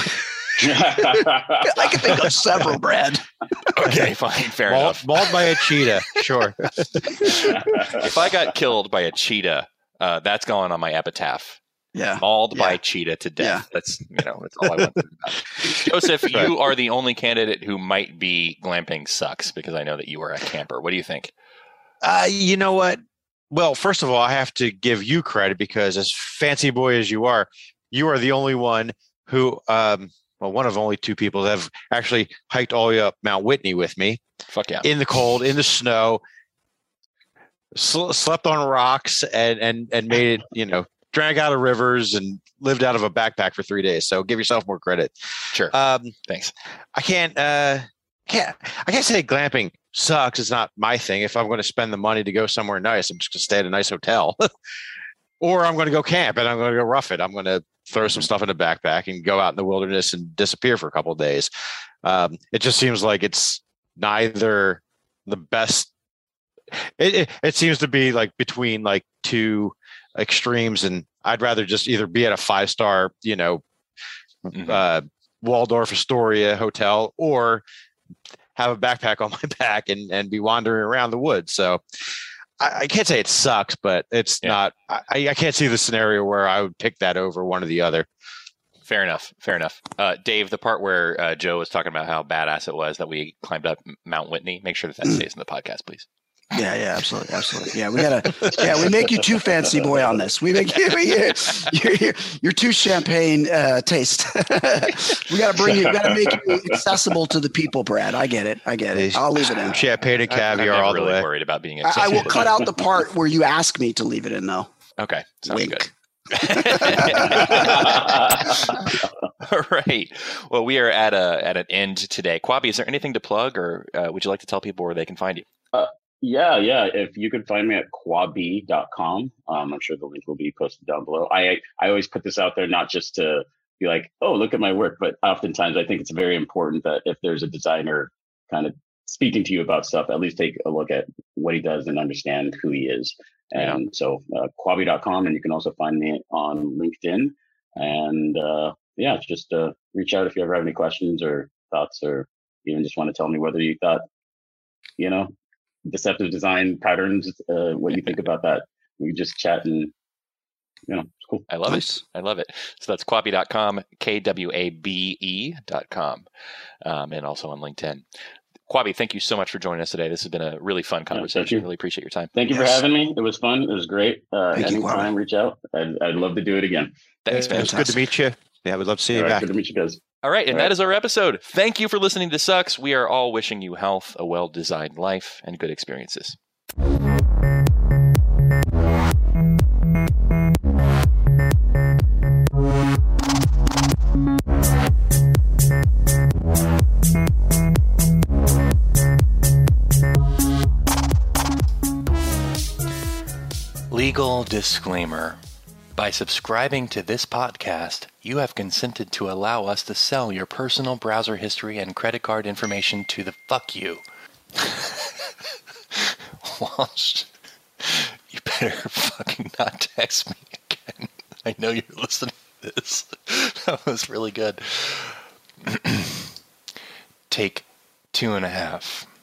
I can think of several, Brad. Okay, fine, fair enough. Mauled by a cheetah, sure. If I got killed by a cheetah, that's going on my epitaph. Yeah, mauled by cheetah to death. Yeah. That's all I want to know. Joseph, you are the only candidate who might be glamping sucks because I know that you are a camper. What do you think? You know what? Well, first of all, I have to give you credit because as fancy boy as you are the only one who, one of only two people that have actually hiked all the way up Mount Whitney with me. Fuck yeah. In the cold, in the snow, slept on rocks and made it, drank out of rivers and lived out of a backpack for 3 days. So give yourself more credit. Sure. Thanks. I can't say glamping sucks. It's not my thing. If I'm going to spend the money to go somewhere nice, I'm just going to stay at a nice hotel or I'm going to go camp and I'm going to go rough it. I'm going to throw some stuff in a backpack and go out in the wilderness and disappear for a couple of days. It just seems like it's neither the best. It seems to be like between like two extremes. And I'd rather just either be at a 5-star, Waldorf Astoria hotel or have a backpack on my back and be wandering around the woods. So I can't say it sucks, but it's not, I can't see the scenario where I would pick that over one or the other. Fair enough. Dave, the part where Joe was talking about how badass it was that we climbed up Mount Whitney, make sure that stays in the podcast, please. Yeah, absolutely. Yeah, we make you too fancy boy on this. We make you're too champagne taste. we got to make you accessible to the people, Brad. I get it. I'll leave it in. Champagne and caviar all the way. I'm worried about being accessible. I will cut out the part where you ask me to leave it in, though. Okay, sounds Wink. Good. All right. Well, we are at an end today. Kwabi, is there anything to plug, or would you like to tell people where they can find you? Yeah. If you could find me at kwabi.com, I'm sure the link will be posted down below. I always put this out there, not just to be like, oh, look at my work, but oftentimes I think it's very important that if there's a designer kind of speaking to you about stuff, at least take a look at what he does and understand who he is. And so kwabi.com, and you can also find me on LinkedIn. And just reach out if you ever have any questions or thoughts, or even just want to tell me whether you thought, deceptive design patterns, what you think about that. We just chat and, it's cool. I love it. I love it. So that's Kwabe.com, KWABE.com, and also on LinkedIn. Kwabe, thank you so much for joining us today. This has been a really fun conversation. Really appreciate your time. Thank you for having me. It was fun. It was great. Anytime, reach out. I'd love to do it again. Thanks, man. It's good to meet you. Yeah, we'd love to see you back. Good to meet you guys. All right, and that is our episode. Thank you for listening to Sucks. We are all wishing you health, a well-designed life, and good experiences. Legal disclaimer. By subscribing to this podcast, you have consented to allow us to sell your personal browser history and credit card information to the fuck you. Walsh, you better fucking not text me again. I know you're listening to this. That was really good. Take 2.5.